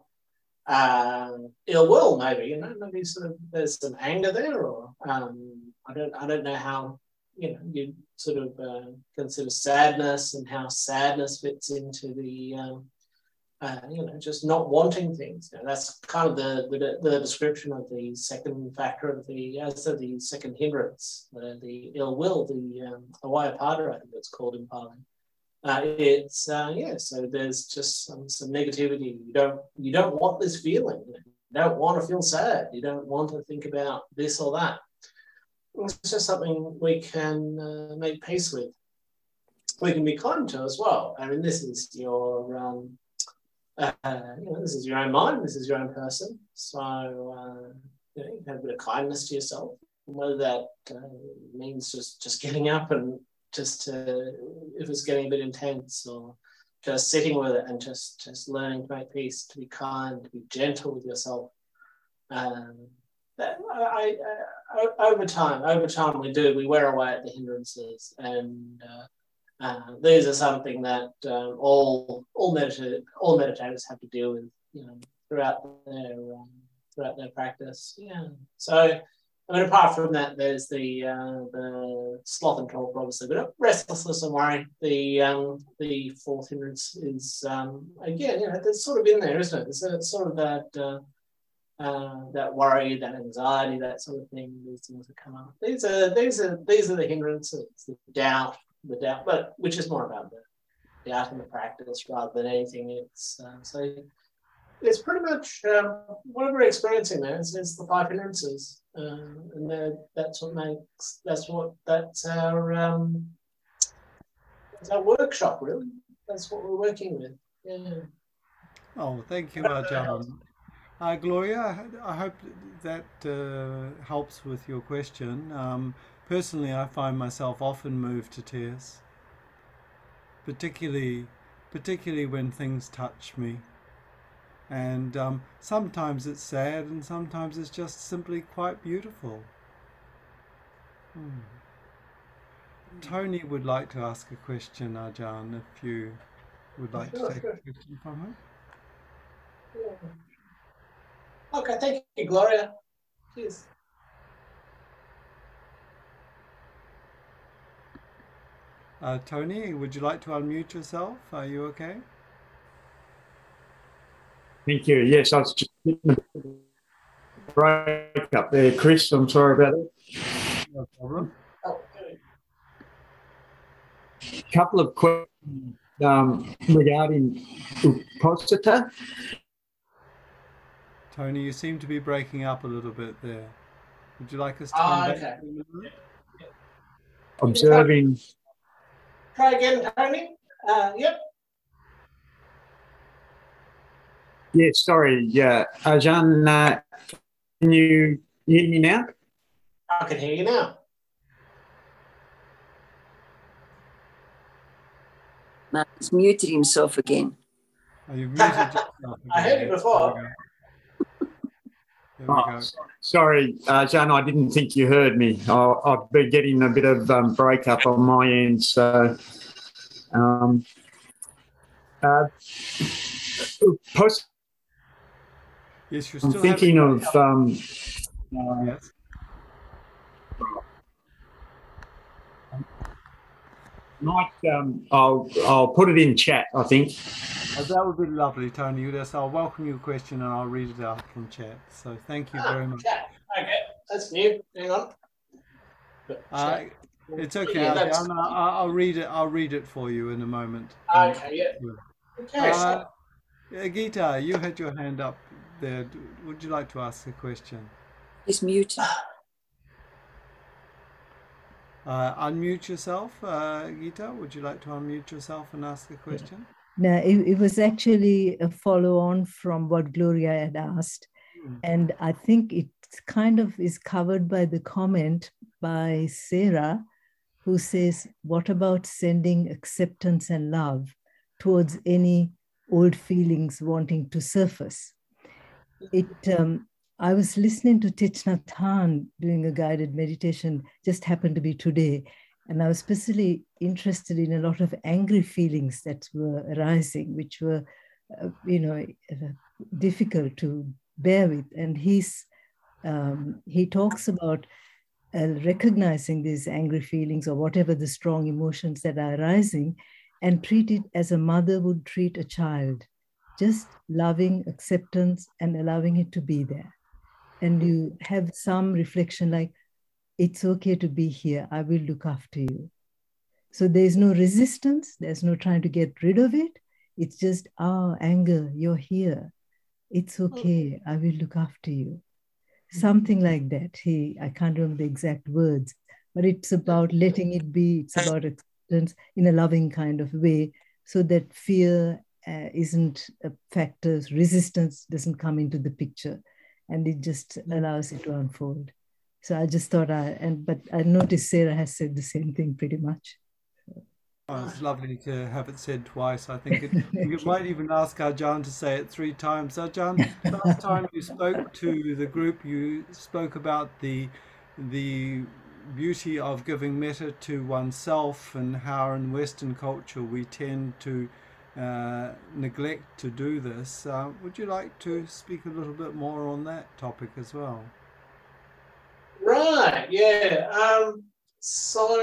Uh, ill will, maybe, you know, maybe sort of there's some anger there, or um, I don't, I don't know how, you know, you sort of uh, consider sadness and how sadness fits into the, um, uh, you know, just not wanting things. You know, that's kind of the, the the description of the second factor of the, as uh, the second hindrance, the, the ill will, the um, avyapada, I think it's called in Pali. Uh, it's uh, yeah. So there's just some some negativity. You don't you don't want this feeling. You don't want to feel sad. You don't want to think about this or that. It's just something we can uh, make peace with. we can be kind to as well. I mean, this is your, um, uh, you know, this is your own mind, this is your own person. So, uh, you know, you can have a bit of kindness to yourself, whether that uh, means just, just getting up and just, uh, if it's getting a bit intense, or just sitting with it and just, just learning to make peace, to be kind, to be gentle with yourself. Um, that I, I, I, over time, over time we do, we wear away at the hindrances, and uh, uh, these are something that um, all all medita- all meditators have to deal with, you know, throughout their um, throughout their practice. Yeah. So, I mean, apart from that, there's the uh, the sloth and torpor, obviously, but restlessness and worry. The um, the fourth hindrance is um, again, you know, it's sort of in there, isn't it? It's, it's sort of that. Uh, Uh, that worry, that anxiety, that sort of thing, these things that come up. These are these are these are the hindrances, the doubt, the doubt, but which is more about the doubt in the practice rather than anything. It's uh, so it's pretty much um, what we're experiencing there. It's, it's the five hindrances, uh, and that's what makes that's what that's our um, that's our workshop really. That's what we're working with. Yeah. Oh, thank you, Ajahn. Uh, Gloria, I, I hope that uh, helps with your question. Um, personally, I find myself often moved to tears, particularly, particularly when things touch me. And um, sometimes it's sad, and sometimes it's just simply quite beautiful. Hmm. Tony would like to ask a question, Ajahn, if you would like to take a question from her. Yeah. Okay, thank you, Gloria. Cheers. Uh, Tony, would you like to unmute yourself? Are you okay? Thank you. Yes, I was just break up there, Chris. I'm sorry about it. No problem. A couple of questions um, regarding Uposatha. Tony, you seem to be breaking up a little bit there. Would you like us to Ah, come back? okay. Observing. Try again, Tony. Uh, yep. Yeah, sorry. Yeah, Ajahn, uh, can you hear me now? I can hear you now. He's muted himself again. Oh, you've muted yourself again. I heard you before. There we go. There we Oh, go. sorry, Ajahn, I didn't think you heard me. I, I've been getting a bit of um, breakup on my end, so um, uh, post. Yes, you're I'm still thinking having... of. Um, uh, yes. Might um, I'll I'll put it in chat, I think. Oh, that would be lovely, Tony. Yes, I'll welcome your question and I'll read it out from chat. So thank you Ah, very much. chat. Okay, that's new. Hang on. Uh, it's okay. Yeah, that's... I'll, I'll, I'll read it. I'll read it for you in a moment. Okay, yeah. Okay. Uh, Gita, you had your hand up there. Would you like to ask a question? He's muted. Uh, unmute yourself, uh, Gita. Would you like to unmute yourself and ask a question? No, it, it was actually a follow-on from what Gloria had asked. Mm. And I think it kind of is covered by the comment by Sarah, who says, what about sending acceptance and love towards any old feelings wanting to surface? It, um, I was listening to Thich Nhat Hanh doing a guided meditation, just happened to be today. And I was especially interested in a lot of angry feelings that were arising, which were, uh, you know, uh, difficult to bear with. And he's, um, he talks about uh, recognizing these angry feelings or whatever the strong emotions that are arising and treat it as a mother would treat a child, just loving acceptance and allowing it to be there. And you have some reflection like, it's okay to be here. I will look after you. So there's no resistance. There's no trying to get rid of it. It's just, oh, anger, you're here. It's okay. I will look after you. Something like that. He, I can't remember the exact words, but it's about letting it be. It's about acceptance in a loving kind of way, so that fear uh, isn't a factor, resistance doesn't come into the picture, and it just allows it to unfold. So I just thought I, and but I noticed Sarah has said the same thing pretty much. Oh, it's lovely to have it said twice. I think it, you might even ask Ajahn to say it three times. Ajahn, last time you spoke to the group, you spoke about the the beauty of giving metta to oneself and how in Western culture we tend to uh, neglect to do this. Uh, would you like to speak a little bit more on that topic as well? Right, yeah. Um, so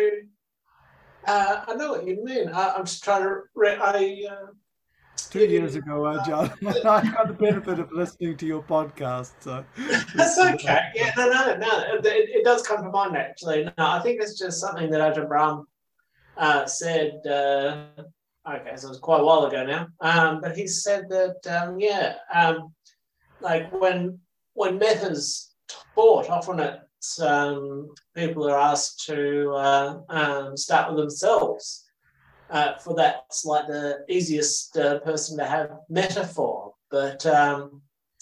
uh, I know what you mean. I, I'm just trying to. Re- I uh, two years ago, Ajahn. I got the benefit of listening to your podcast, so that's okay. Yeah, no, no, no. It, it does come to mind actually. No, I think it's just something that Ajahn Brahm uh, said. Uh, okay, so it was quite a while ago now. Um, but he said that um, yeah, um, like when when metta's taught, often it's um, people are asked to uh, um, start with themselves. Uh, for that's like the easiest uh, person to have metta for. But um,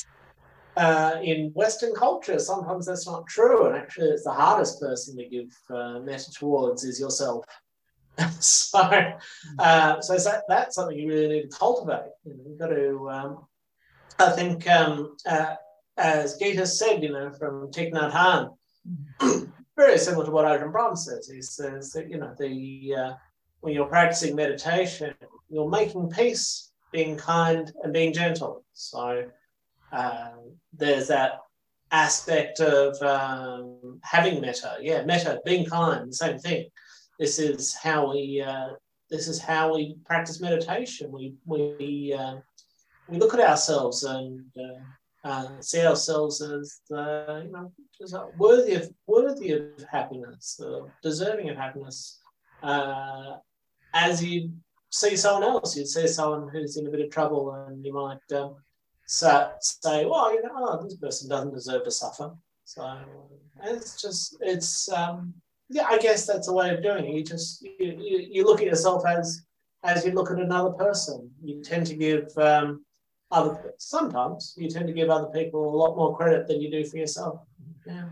uh, in Western culture, sometimes that's not true. And actually, it's the hardest person to give uh, metta towards is yourself. so uh, so that, that's something you really need to cultivate. You know, you've got to, um, I think, um, uh, as Gita said, you know, from Thich Nhat Hanh, very similar to what Ajahn Brahm says. He says that, you know, the uh, when you're practicing meditation, you're making peace, being kind and being gentle. So um, there's that aspect of um, having metta. Yeah, metta, being kind, the same thing. This is how we. Uh, this is how we practice meditation. We we uh, we look at ourselves and uh, uh, see ourselves as uh, you know as worthy of worthy of happiness, uh, deserving of happiness. Uh, as you see someone else, you'd see someone who's in a bit of trouble, and you might um, so, say, "Well, you know, oh, this person doesn't deserve to suffer." So it's just, it's um, yeah. I guess that's a way of doing it. You just you, you, you look at yourself as as you look at another person. You tend to give um, other sometimes you tend to give other people a lot more credit than you do for yourself. Yeah.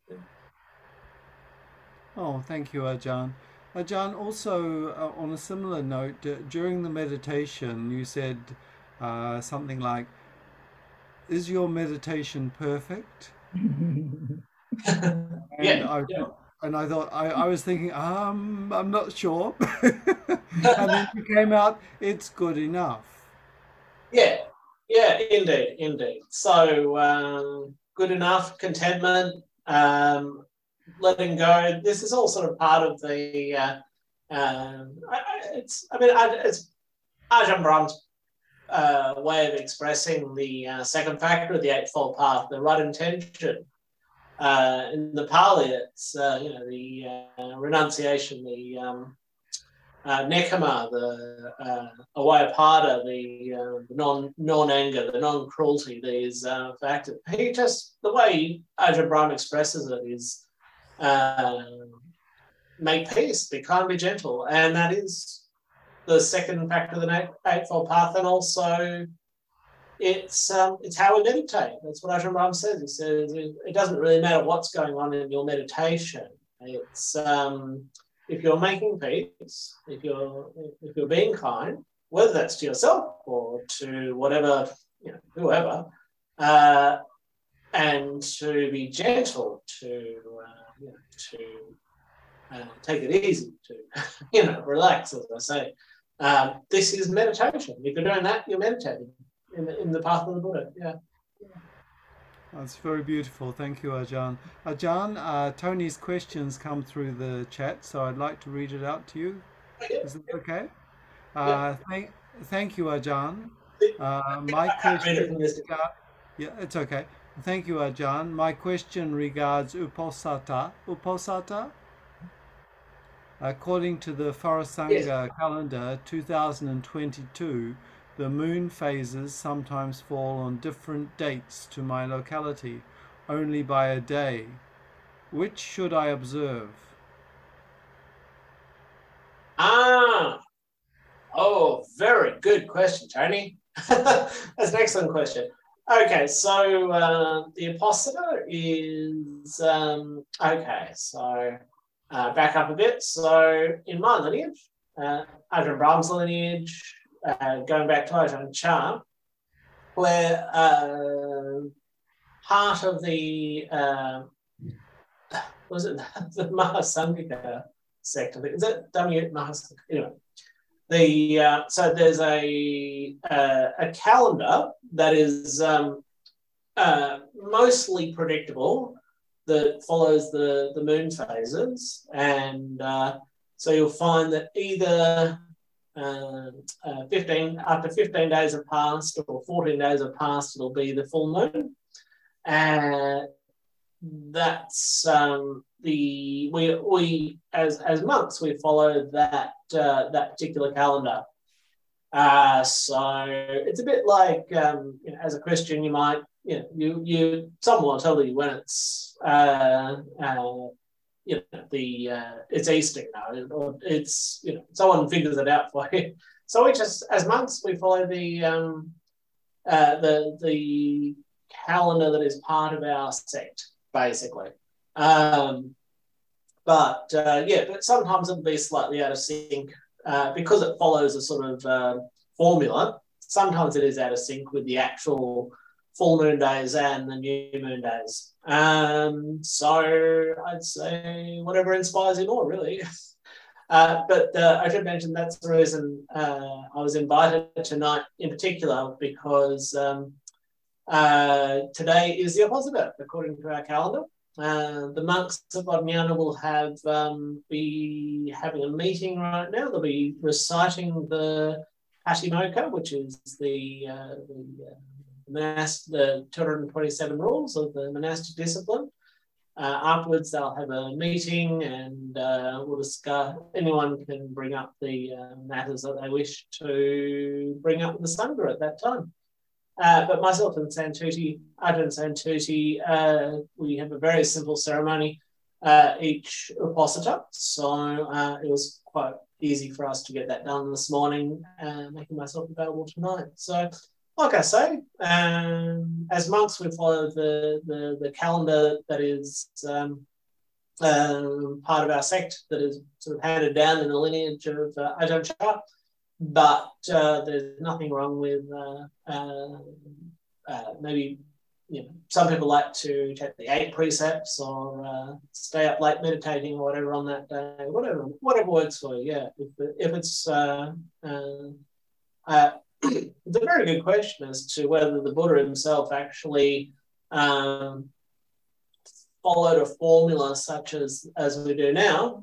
Oh, thank you, Ajahn. Ajahn, also uh, on a similar note, uh, during the meditation, you said uh, something like, "Is your meditation perfect?" and yeah, I yeah. and I thought I, I was thinking, um, I'm not sure, and then you came out, "It's good enough." Yeah, yeah, indeed, indeed. So um, good enough, contentment. Um, letting go. This is all sort of part of the. Uh, um, I, it's. I mean, I, it's Ajahn Brahm's uh, way of expressing the uh, second factor of the Eightfold Path, the right intention. Uh, in the Pali, it's uh, you know the uh, renunciation, the um, uh, nekama, the uh, awayapada, the uh, non non anger, the non cruelty. These uh, factors. He just the way Ajahn Brahm expresses it is. Uh, make peace, be kind, be gentle, and that is the second factor of the Eightfold Path. And also, it's um, it's how we meditate. That's what Ajahn Brahm says. He says it doesn't really matter what's going on in your meditation. It's um, if you're making peace, if you're if you're being kind, whether that's to yourself or to whatever you know, whoever, uh, and to be gentle, to uh, you know, to uh, take it easy, to you know, relax, as I say. Um, this is meditation. If you're doing that, you're meditating in the, in the path of the Buddha. Yeah. That's very beautiful. Thank you, Ajahn. Ajahn, uh, Tony's questions come through the chat, so I'd like to read it out to you. Is it okay? Uh, thank, thank you, Ajahn. Uh, my question is, yeah, it's okay. Thank you, Ajahn. My question regards Uposatha. Uposatha? According to the Farasanga yes. calendar two thousand twenty-two, the moon phases sometimes fall on different dates to my locality, only by a day. Which should I observe? Ah, oh, very good question, Tony. That's an excellent question. Okay, so uh, the appositor is, um, okay, so uh, back up a bit. So in my lineage, uh, Ajahn Brahm's lineage, uh, going back to Ajahn Chah, where uh, part of the, uh, was it the Mahasangika sect? Is it W Mahasangika? Anyway. The uh, so there's a uh, a calendar that is um, uh, mostly predictable, that follows the the moon phases, and uh, so you'll find that either uh, uh, fifteen after fifteen days have passed or fourteen days have passed, it'll be the full moon, and that's um, the we we as as monks we follow that uh, that particular calendar. Uh, so it's a bit like um, you know, as a Christian, you might you know, you you someone will tell you when it's uh, uh, you know the uh, it's Easter now, or it's you know someone figures it out for you. So we just as monks we follow the um, uh, the the calendar that is part of our sect, basically. Um, but uh, yeah, but sometimes it'll be slightly out of sync uh, because it follows a sort of uh, formula. Sometimes it is out of sync with the actual full moon days and the new moon days. Um, so I'd say whatever inspires you more, really. Uh, but uh, I should mention that's the reason uh, I was invited tonight in particular, because um, uh, today is the appositor, according to our calendar. Uh, the monks of Bodhinyana will have um, be having a meeting right now. They'll be reciting the Patimokkha, which is the, uh, the, uh, monast- the two hundred twenty-seven rules of the monastic discipline. Uh, afterwards, they'll have a meeting, and uh, we'll discuss. Anyone can bring up the uh, matters that they wish to bring up with the Sangha at that time. Uh, but myself and Santuti, Ajahn Santuti, uh, we have a very simple ceremony, uh, each appositor. So uh, it was quite easy for us to get that done this morning, uh, making myself available tonight. So, like I say, um, as monks, we follow the, the, the calendar that is um, um, part of our sect, that is sort of handed down in the lineage of uh, Ajahn Chah. But uh, there's nothing wrong with uh, uh, uh, maybe, you know, some people like to take the eight precepts or uh, stay up late meditating or whatever on that day, whatever whatever works for you. Yeah, if, if it's uh, uh, uh, it's a very good question as to whether the Buddha himself actually um, followed a formula such as as we do now.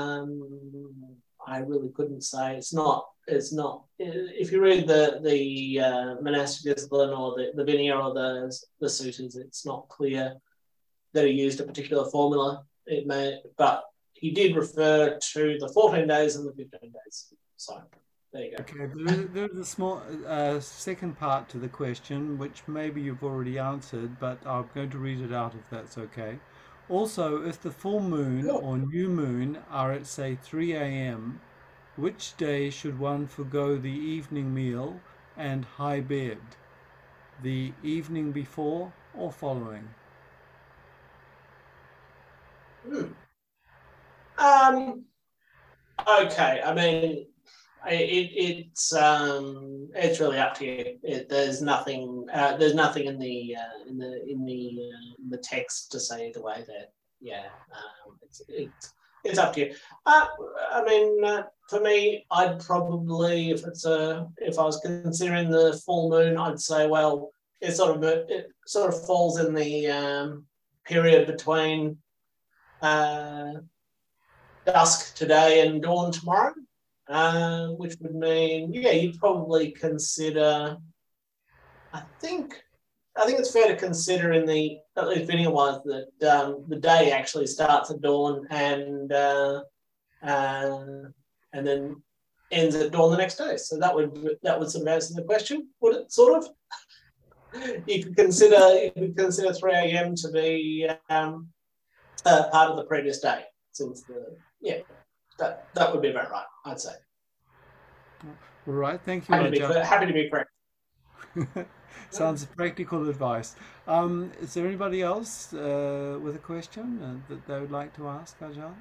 Um, I really couldn't say. It's not. It's not. If you read the the uh, monastic discipline or the, the Vinaya or the the suttas, it's not clear that he used a particular formula. It may, but he did refer to the fourteen days and the fifteen days. So there you go. Okay, there, there's a small uh, second part to the question, which maybe you've already answered, but I'm going to read it out if that's okay. Also, if the full moon Sure. or new moon are at, say, three a m, which day should one forgo the evening meal and high bed? The evening before or following? Hmm. Um. Okay. I mean, it, it's um, it's really up to you. It, there's nothing. Uh, there's nothing in the uh, in the in the uh, in the text to say either way. That yeah. Um, it's it's it's up to you. Uh, I mean, uh, for me, I'd probably, if it's a, if I was considering the full moon, I'd say, well, it sort of it sort of falls in the um, period between uh, dusk today and dawn tomorrow, uh, which would mean, yeah, you'd probably consider. I think, I think it's fair to consider in the, at least Vinaya-wise, that um, the day actually starts at dawn and uh, uh, and then ends at dawn the next day. So that would that would sort of answer the question, would it? Sort of. You could consider you could consider three a m to be um, uh, part of the previous day, since the yeah, that that would be about right, I'd say. All right, thank you, Happy to be, Ajahn. happy to be correct. Sounds practical advice. Um, is there anybody else uh, with a question uh, that they would like to ask Ajahn?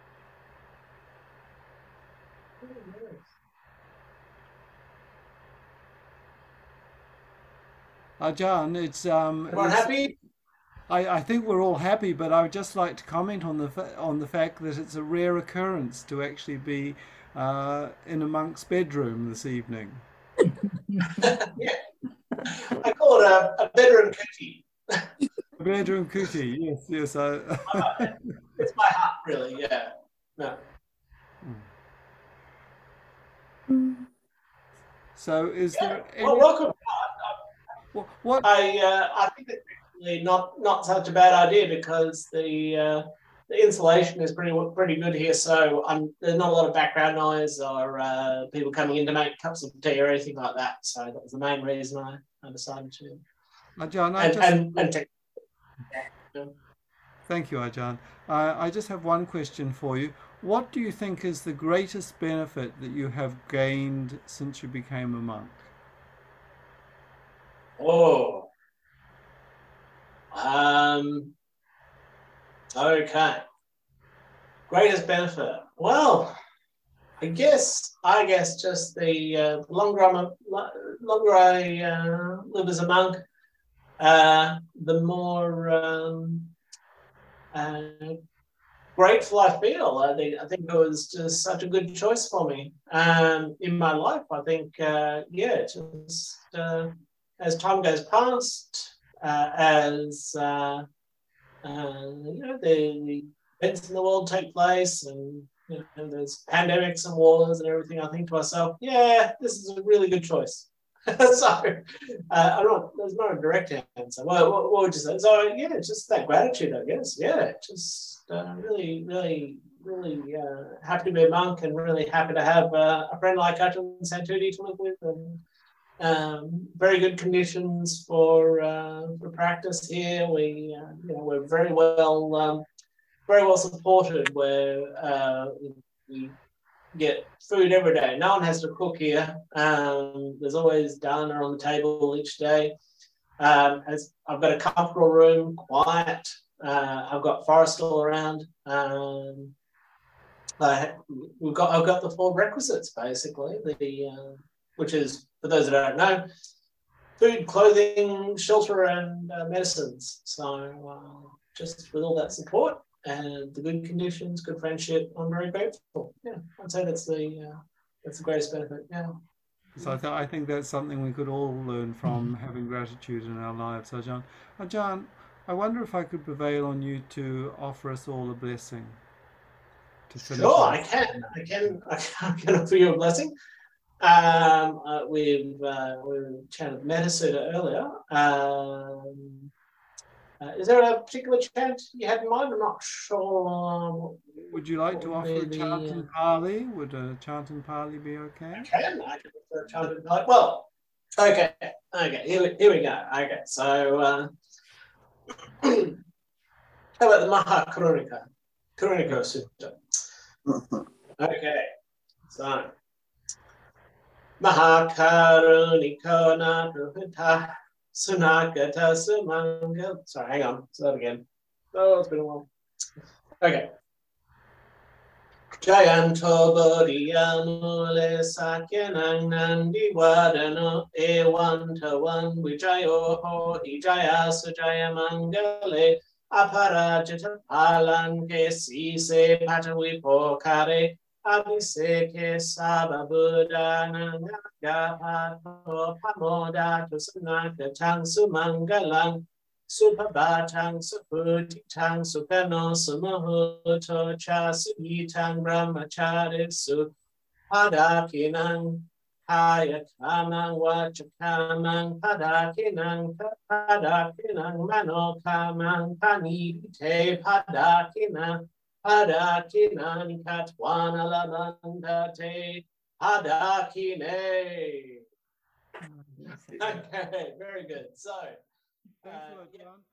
Ajahn, it's um. Everyone it's, happy? I, I think we're all happy, but I would just like to comment on the fa- on the fact that it's a rare occurrence to actually be uh, in a monk's bedroom this evening. Yeah. I call it a, a bedroom cookie. A bedroom cookie, yes, yes. I... It's my heart, really. Yeah. No. So, is Yeah. there any... Well, welcome. What? what? I uh, I think it's actually not not such a bad idea because the uh, the insulation is pretty pretty good here. So I'm, there's not a lot of background noise or uh, people coming in to make cups of tea or anything like that. So that was the main reason I, I decided to. Ajahn, I and, just... and, and take... yeah. Thank you, Ajahn. Uh, I just have one question for you. What do you think is the greatest benefit that you have gained since you became a monk? Oh. Um. Okay. Greatest benefit. Well, I guess I guess just the uh, longer I'm a, longer I uh, live as a monk, uh, the more um, uh, grateful I feel. I think I think it was just such a good choice for me um, in my life. I think uh, yeah, just uh, as time goes past, uh, as uh, uh, you know the, the events in the world take place, and you know, there's pandemics and wars and everything. I think to myself, yeah, this is a really good choice. so uh, I don't. There's not a direct answer. What, what, what would you say? So yeah, just that gratitude, I guess. Yeah, just uh, really, really, really uh, happy to be a monk, and really happy to have uh, a friend like Ajahn Santudi to live with, and um, very good conditions for uh, for practice here. We, uh, you know, we're very well, um, very well supported. Where uh, we get food every day. No one has to cook here. Um, there's always dana on the table each day. Um, as I've got a comfortable room, quiet. Uh, I've got forest all around. Um, I, we've got I've got the four requisites basically. The uh, which is, for those that don't know, food, clothing, shelter, and uh, medicines. So uh, just with all that support and the good conditions, good friendship, I'm very grateful. Yeah, I'd say that's the uh, that's the greatest benefit. Yeah. So I, th- I think that's something we could all learn from, having gratitude in our lives. Ajahn, Ajahn, I wonder if I could prevail on you to offer us all a blessing. To finish Sure, off. I can. I can. I can offer you a blessing. Um, uh, we've uh, we chanted Metasutta earlier. Um, uh, is there a particular chant you had in mind? I'm not sure. Would you like to offer a the, chant uh, in Pali? Would a chant in Pali be okay? I can. I can offer a chant in Pali. Well, okay. Okay. Here we, here we go. Okay. So, uh, how about the Maha Karunika? Karunika Sutta. Okay. So. Mahakarunika Naruhita Sunakata Sumanga. Sorry, hang on. Say that again. Oh, it's been a while. Okay. Jayanto Bodhiyamule Sakyanang Nandi Wadano Ewan Tawan Vijayo Ho Hijaya Sujaya Mangale Aparajita Palan Kesi Se Patawipo Kare Abhiseke Saba Buddha Nagapato Pamoda Tusanaka Tang Sumangalang Subhabatang Suputitang Sukano Sumahuto Chasugitang Brahmachari Su Padakinang Hayakamang Wachakamang Padakinang Padakinang Manokamang Panite Padakinang Padakinang Katwana Lamandate Padakine. Okay, very good. So Thank you, Ajahn.